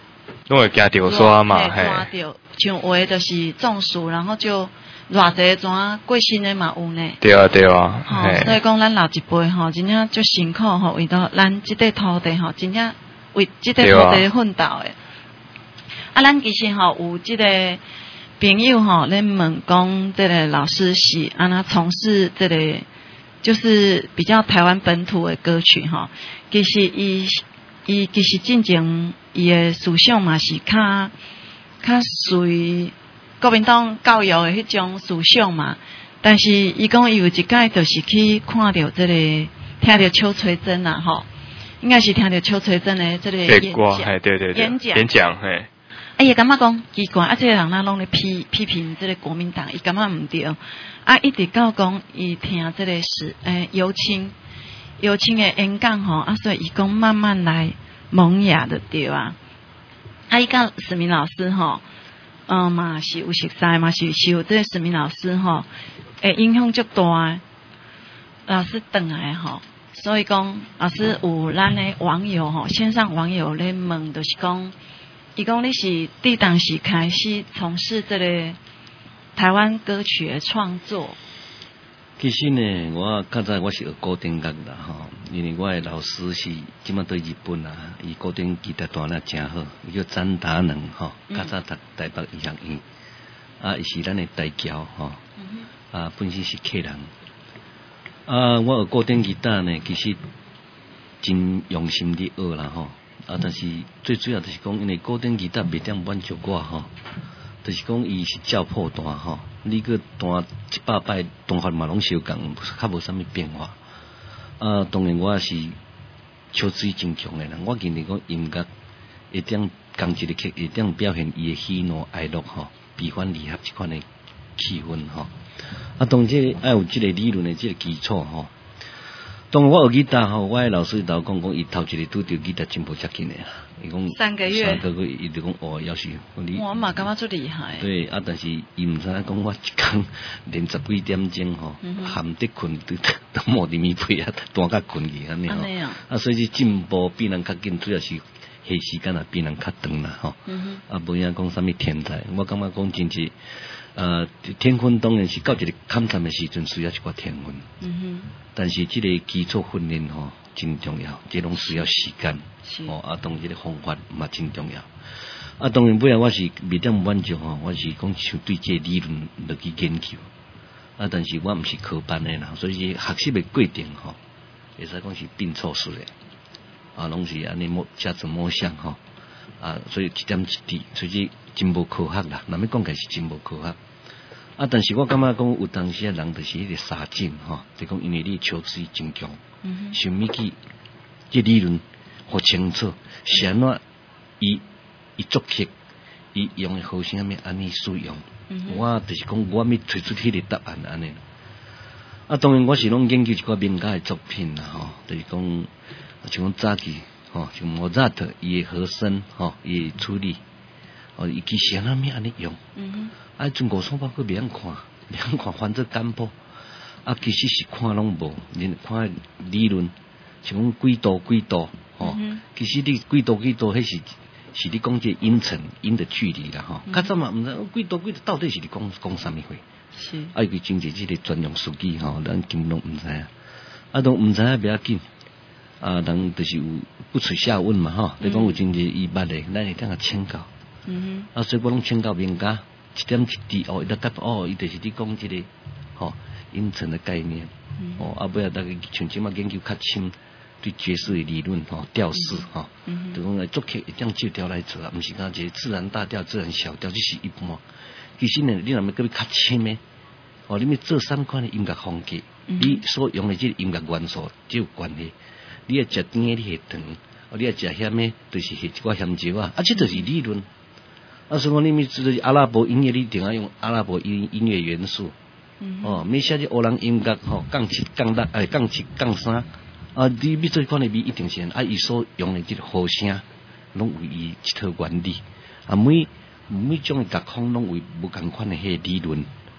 拢会惊着沙嘛，嘿， 抓着，像有的就是中暑，然后就偌济怎过身的嘛有呢。 对啊对啊， 吼、哦，所以讲咱老一辈吼，真正足辛苦吼，为到咱即块土地吼，真正为即块土地奋斗的。啊，咱其实吼有即个朋友吼，咧问讲，这个老师是安那从事这个，就是比较台湾本土的歌曲吼。其实伊伊其实进前伊的思想嘛是较较属于国民党教育的迄种思想嘛。但是伊讲伊有一摆就是去看到这个，听到邱垂珍啦吼，应该是听到邱垂珍的这个演讲， 对对对， 演讲演讲嘿。 啊，伊感觉讲奇怪，啊，这个人哪拢咧批批评这个国民党，伊感觉毋对，啊，一直到讲伊听这个是诶尤清尤清的演讲吼，啊，所以伊讲慢慢来萌芽的对啊，啊，伊甲史明老师吼，嗯嘛是有熟悉嘛是受这个史明老师吼，诶影响足大，老师转来吼，所以讲老师有咱的网友吼，线上网友咧问，就是讲。伊讲你是伫当时开始从事这个台湾歌曲的创作。 其实呢，我较早我是学古典乐啦吼，因为我的老师是即马在日本啊，伊古典吉他弹得真好，伊叫詹达能吼，较早读台北医学院，啊，伊是咱的代教吼，啊，本身是客人。啊，我学古典吉他呢，其实真用心伫学啦吼。啊，但是最主要就是讲，因为古典吉他袂点满足我吼，就是讲伊是照谱弹吼，你个弹一百摆，弹法嘛拢相共，较无啥物变化。啊，当然我是秋水真强的人，我认为讲音乐一定讲一个曲，一定表现伊的喜怒哀乐吼，悲欢离合即款的气氛吼。啊，当然爱有即个理论的即个基础吼。当我学吉他吼，我的老师头讲讲，伊头一个拄着吉他真无接近的啦。伊讲三个月， 三个月，伊就讲哦，要是你我嘛感觉足厉害。 对啊，但是伊毋知影讲我一工连十几点钟吼，含得困都都摸伫面背啊，弹甲困去安尼吼。啊，所以进步比人较紧，主要是下时间啊比人较长啦吼。嗯、啊，无影讲啥物天才，我感觉讲真是。呃，天分当然是到一个坎坎的时阵需要一寡天分，嗯哼。但是这个基础训练吼真重要，这拢需要时间，哦啊，当这个方法嘛真重要。啊，当然尾啊，我是未点满足吼，我是讲像对这个理论落去研究。啊，但是我毋是科班的啦，所以学习的过程吼，会使讲是并错式的，啊，拢是安尼摸加子摸象吼，啊，所以一点一滴，所以真无科学啦。那么讲起是真无科学。啊，但是我感觉讲有当时啊人就是迄个沙进吼，就讲因为你求知真强，嗯、想物去这理论好清楚，是安怎伊伊作曲，伊用的和声要安尼使用，嗯、我就是讲我要推出迄个答案安尼。啊，当然我是拢研究一寡民歌的作品啦吼，就是讲像讲早期吼，像莫扎特伊的和声吼，伊的处理。哦，伊其实安怎安尼用，嗯、啊，中国双包佫袂晓看，袂晓看翻做简谱，啊，其实是看拢无，连看理论，像讲几度几度，哦，嗯、其实你几度几度，迄是是你讲这音程音的距离啦，吼、哦，较早嘛毋知几度几度到底是你讲讲啥物货，是，啊，伊真济即个专用数据吼，咱根本拢毋知影，啊，都毋知影袂要紧，啊，人就是有不耻下问嘛，吼，你讲有真济伊捌的，咱会当个请教。嗯哼，啊，所以我拢请教名家，一点一滴哦，伊得答哦，伊就是你讲即、這個吼、哦、音程的概念，嗯、哦，啊，尾啊，大家像即马研究较深对爵士的理论吼、调式吼，就讲来作曲一定照调来做啊，毋是讲一个自然大调、自然小调，就是一般。其实呢，你若要搁要较深的，哦，你要做三款的音乐风格，嗯、你所用的即个音乐元素就有关系。你要食甜的，你下糖；哦，你要食咸的，就是下一寡咸椒啊，啊，这就是理论。啊，所以讲你咪知阿拉伯音乐，你一定要用阿拉伯音音乐元素。嗯、哦，咪写只欧人音乐吼，杠七杠六，哎，杠七杠三。啊，你咪做款的咪一定是啊，伊所用的即个和声，拢有伊一套原理。啊，每每种的乐风拢有无共款的迄个理论，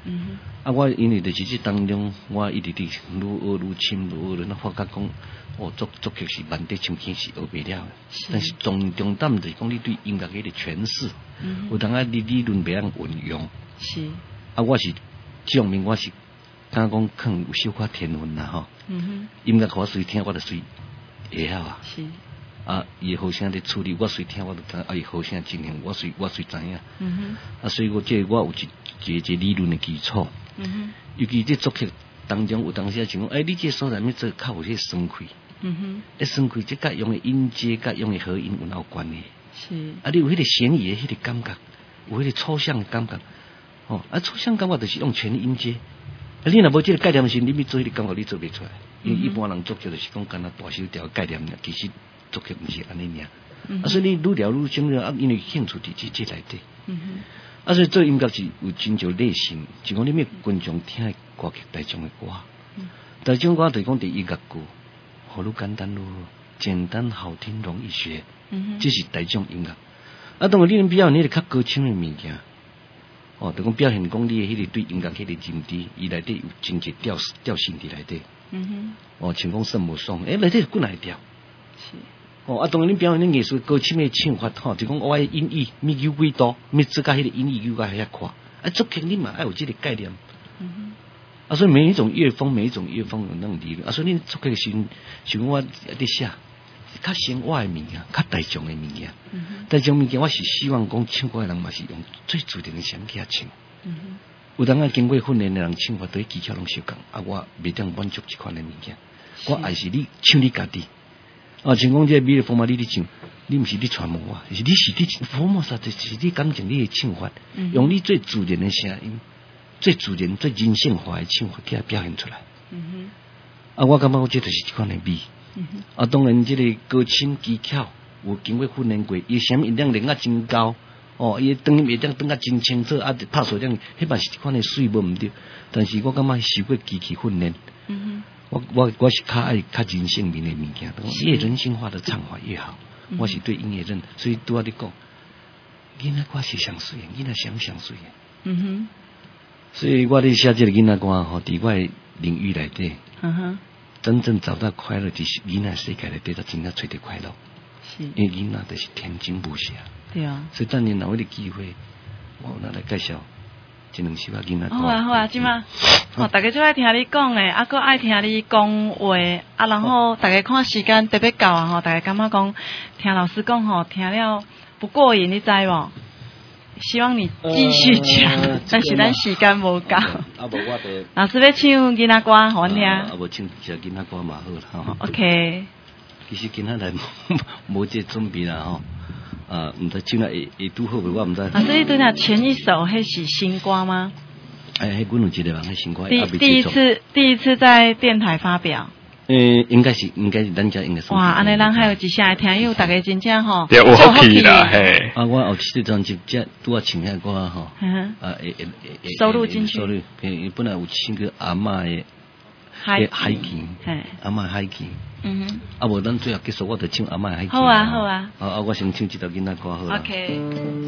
嗯啊，我因为就是这当中，我一直伫愈学愈深，愈学，咱发觉讲，哦，作作曲是万得唱片是学不了的，但是重重点就是讲你对音乐迄个诠释，嗯、有当啊你理论袂晓运用。 是。啊， 我是这方面我是，敢讲可能有小可天分啦吼。嗯哼。音乐我随听我就随会晓啊。 是。 啊，伊好声咧处理，我随听我就知，啊，伊好声进行，我随我随知影。嗯哼。啊，所以我这我有一一一理论的基础。嗯哼。尤其这作曲当中有当时想讲，哎，你这所在要做较有些酸气。嗯哼。一酸气，这甲用的音阶，甲用的和音有哪有关系？是。啊，你有迄个弦语的迄个感觉，有迄个抽象的感觉。哦，啊，抽象感觉就是用全音阶。啊，你若无这个概念时，你要做迄个感觉，你做袂出来。因为一般人作曲就是讲，干那大小调概念，其实。作曲不是安尼尔，嗯、啊，所以你愈聊愈深了，啊，因为兴趣伫这这内底，嗯哼，啊，所以做音乐是有真少类型，就讲你咩观众听的歌曲大众的歌，嗯，大众歌就是讲伫音乐歌，好愈简单愈简单好听容易学，嗯哼，这是大众音乐。啊，当然你能表现你个较高深的物件，哦，就讲表现讲你的迄个对音乐迄个认知，伊内底有真侪调调性伫内底，嗯哼，哦，像讲圣母颂，诶，内底有几来调，是。哦，啊，当然你表现你艺术高深的唱法吼，就讲我爱音域咪有几多，咪自家迄个音域有甲遐宽，啊，作曲你嘛爱有这个概念。嗯哼。啊，所以每一种乐风，每一种乐风有那种理论。啊，所以你作曲的时，像我伫写，较生活的物件，较大众的物件。嗯哼。大众物件，我是希望讲唱歌的人嘛是用最自然的声去唱。嗯哼。有当啊经过训练的人唱法对技巧拢相共，啊，我袂当满足这款的物件，我爱是你唱你家己。啊，像讲这美的福马你咧唱，你毋是你揣摩我，是你是你福马萨，就是你感情你的唱法，嗯、用你最自然的声音，最自然、最人性化的唱法，给它表现出来。嗯、啊，我感觉我这就是一款的美。嗯、啊，当然这个歌声技巧有经过训练过，伊什么音量练啊真高，哦，伊当音当当啊真清楚，啊拍手这样，迄嘛是一款的水无毋对，但是我感觉受过机器训练。嗯我我我是较爱较人性面的物件，越人性化的唱法越好。嗯、我是对音乐人，所以拄仔你讲，囡仔歌是上水的，囡仔上上水的。嗯哼。所以我咧写这个囡仔歌吼，伫我的领域内底，嗯哼，真正找到快乐，就是囡仔世界内底，才真正找到快乐。是。因为囡仔就是天真无邪。对啊。所以当年若有啲机会，我拿来介绍。 好啊好啊，即马，哦，大家最爱听你讲诶，啊，搁爱听你讲话，啊，然后大家看时间特别够啊，吼，大家感觉讲听老师讲吼，听了不过瘾，你知无？希望你继续讲，呃、但是咱时间无够。啊，无我得。老师要唱囡仔歌，互阮听。 啊，无唱只囡仔歌嘛好啦，吼。 OK。 其實今仔日無這準備啦吼。啊，唔知唱了會會拄好未？我唔知。 啊，所以對那前一首迄是新歌嗎？ 哎，迄阮有一個人迄新歌。 第第一次第一次在電台發表。 誒，應該是應該是咱家應該是。 哇，安尼咱還有一下來聽，因為大家真正吼。 對，有福氣啦，嘿。 啊，我後期的專輯只拄啊唱遐歌吼。嗯。啊，誒誒誒。 收錄進去。 收錄，誒，本來有唱個阿嬤的。海海記。係。阿嬤海記。嗯哼，啊無咱最後結束，我就唱阿嬤海記。 好啊，好啊。 啊啊，我先唱一條囡仔歌好啦。 OK。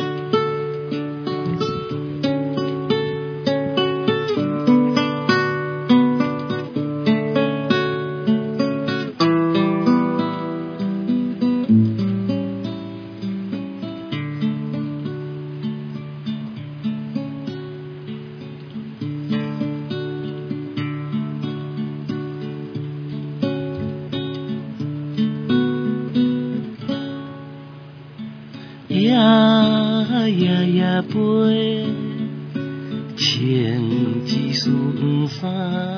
背千支顺衫，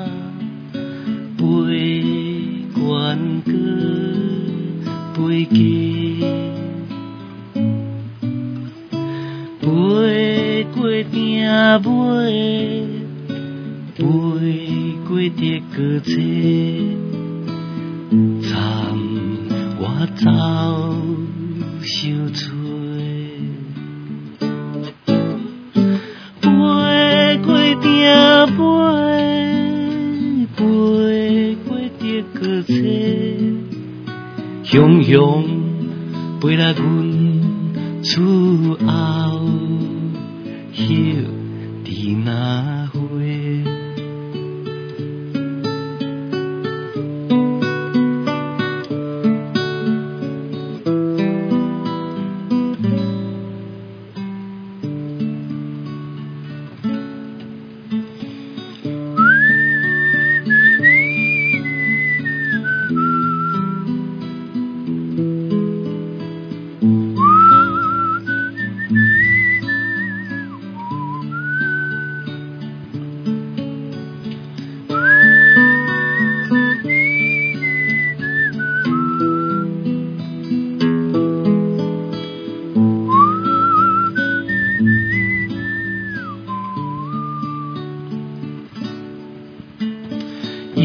背关歌，背鸡，背过鼎尾，背过铁歌车，参我走小厝。雄雄陪来阮厝后，叶伫那花。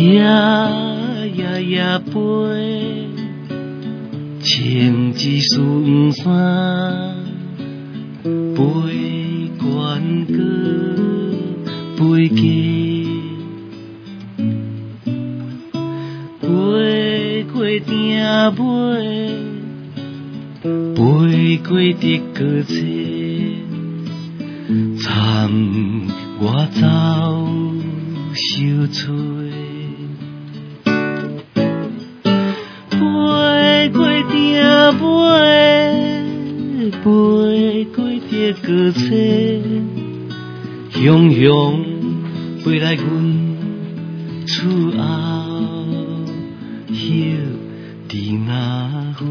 夜夜飞，牵一束伞，飞远过飞家，飞过鼎尾，飞过的歌车，参我走小吹。飞过鼎尾，飞过的歌车，雄雄飞来阮厝后，叶伫那花。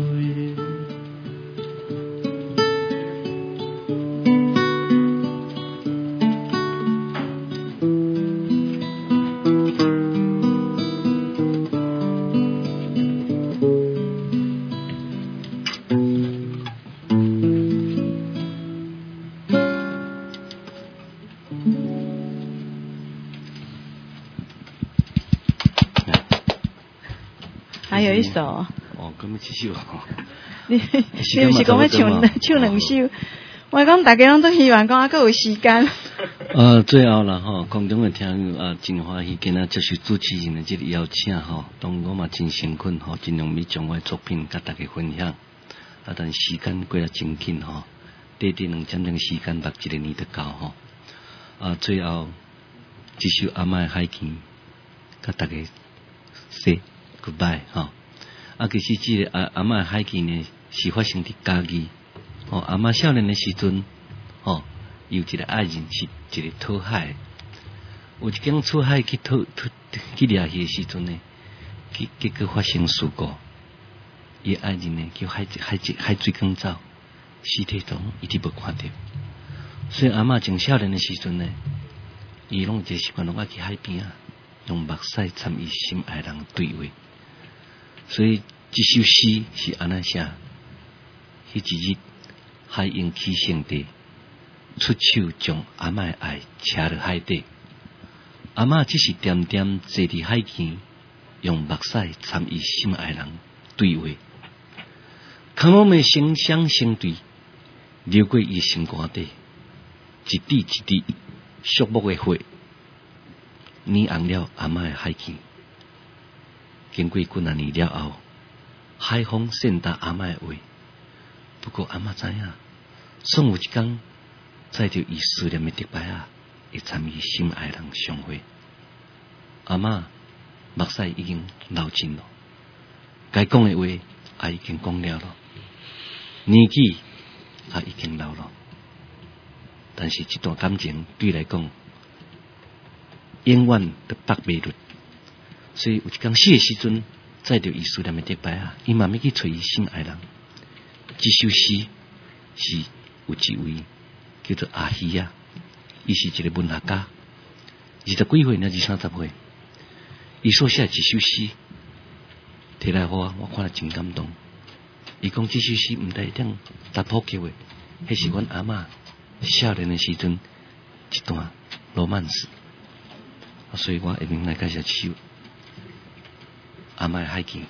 还有一首。哦， 咁么一首。 你你有是讲要唱唱两首？我讲大家拢都希望讲还佫有时间。 呃，最后啦吼，空中的听友啊，真欢喜今仔接受主持人的这个邀请吼，当我嘛真辛苦吼，尽量要将我的作品甲大家分享。啊，但时间过得真紧吼，短短两点钟时间，目一个年就到吼。啊，最后一首阿嬷的海见，甲大家说 goodbye 吼。啊，其实这个阿阿嬷的海见呢，是发生伫家己。哦，阿嬷少年的时阵，哦，有一个爱人是一个讨海。有一天出海去讨讨去掠鱼的时阵呢，结结果发生事故。伊爱人呢，叫海海海水缸走，尸体中一直无看到。所以阿嬷从少年的时阵呢，伊拢一个习惯拢爱去海边啊，用目屎参与心爱人对话。所以这首诗是安那写，迄一日海鹰起升地，出手将阿嬷的爱扯入海底。阿嬷只是点点坐伫海边，用目屎参与心爱人对话。看我们声响相对，流过伊心肝底，一滴一滴肃穆的血，染红了阿嬷的海边。经过几啊年了后，海风传达阿嬷的话。不过阿嬷知影，总有一天，载着伊思念的竹牌啊，会参与心爱人相会。阿嬷目屎已经流尽了，该讲的话也已经讲了了，年纪也已经老了。但是这段感情对来讲，永远都拔袂落。所以有一天死的时阵，载着伊思念的竹牌啊，伊慢慢去找伊心爱人。这首诗是有一位叫做阿希啊，伊是一个文学家，二十几岁呢，二三十岁，伊所写一首诗，摕来互我，我看了真感动。伊讲这首诗毋但点达普及的，迄是阮阿嬷少年的时阵一段罗曼史，所以我下面来介绍一首阿嬷的海见。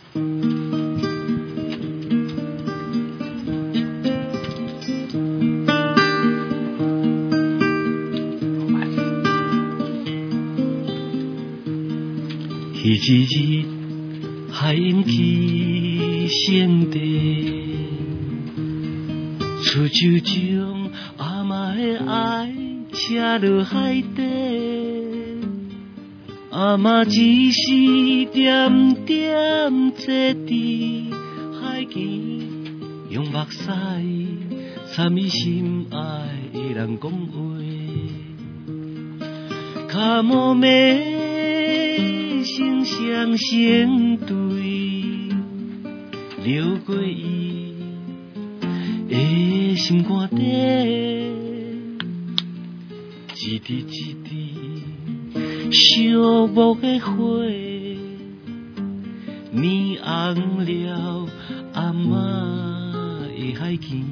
迄一日，海鹰起升地，出手将阿嬷的爱扯落海底。阿嬷只是点点坐伫海边，用目屎参与心爱的人讲话，卡莫咩。声声相对，流过伊的心肝底，一滴一滴肃穆的血，染红了阿嬷的海见。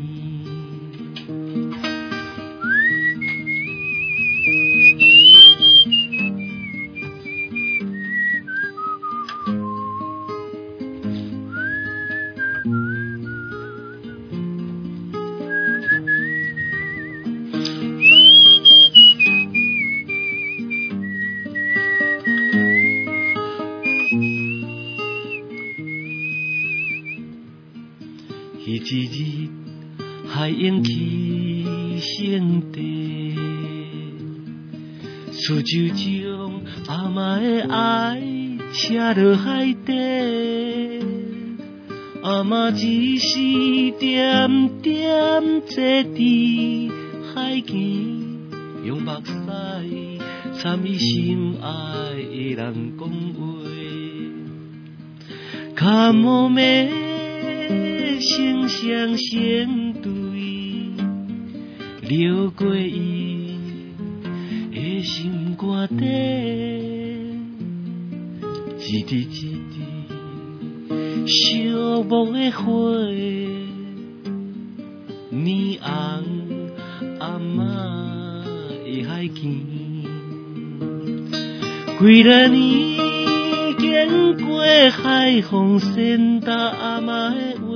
土地，厝就将阿嬷的爱车落海底，阿嬷只是点点坐伫海边，用目屎参与心爱的人讲话，卡莫咩声声相对，流过伊的心肝底，一滴一滴烧木的火，染红阿嬷的海肩。几多年经过海风扇打阿嬷的话，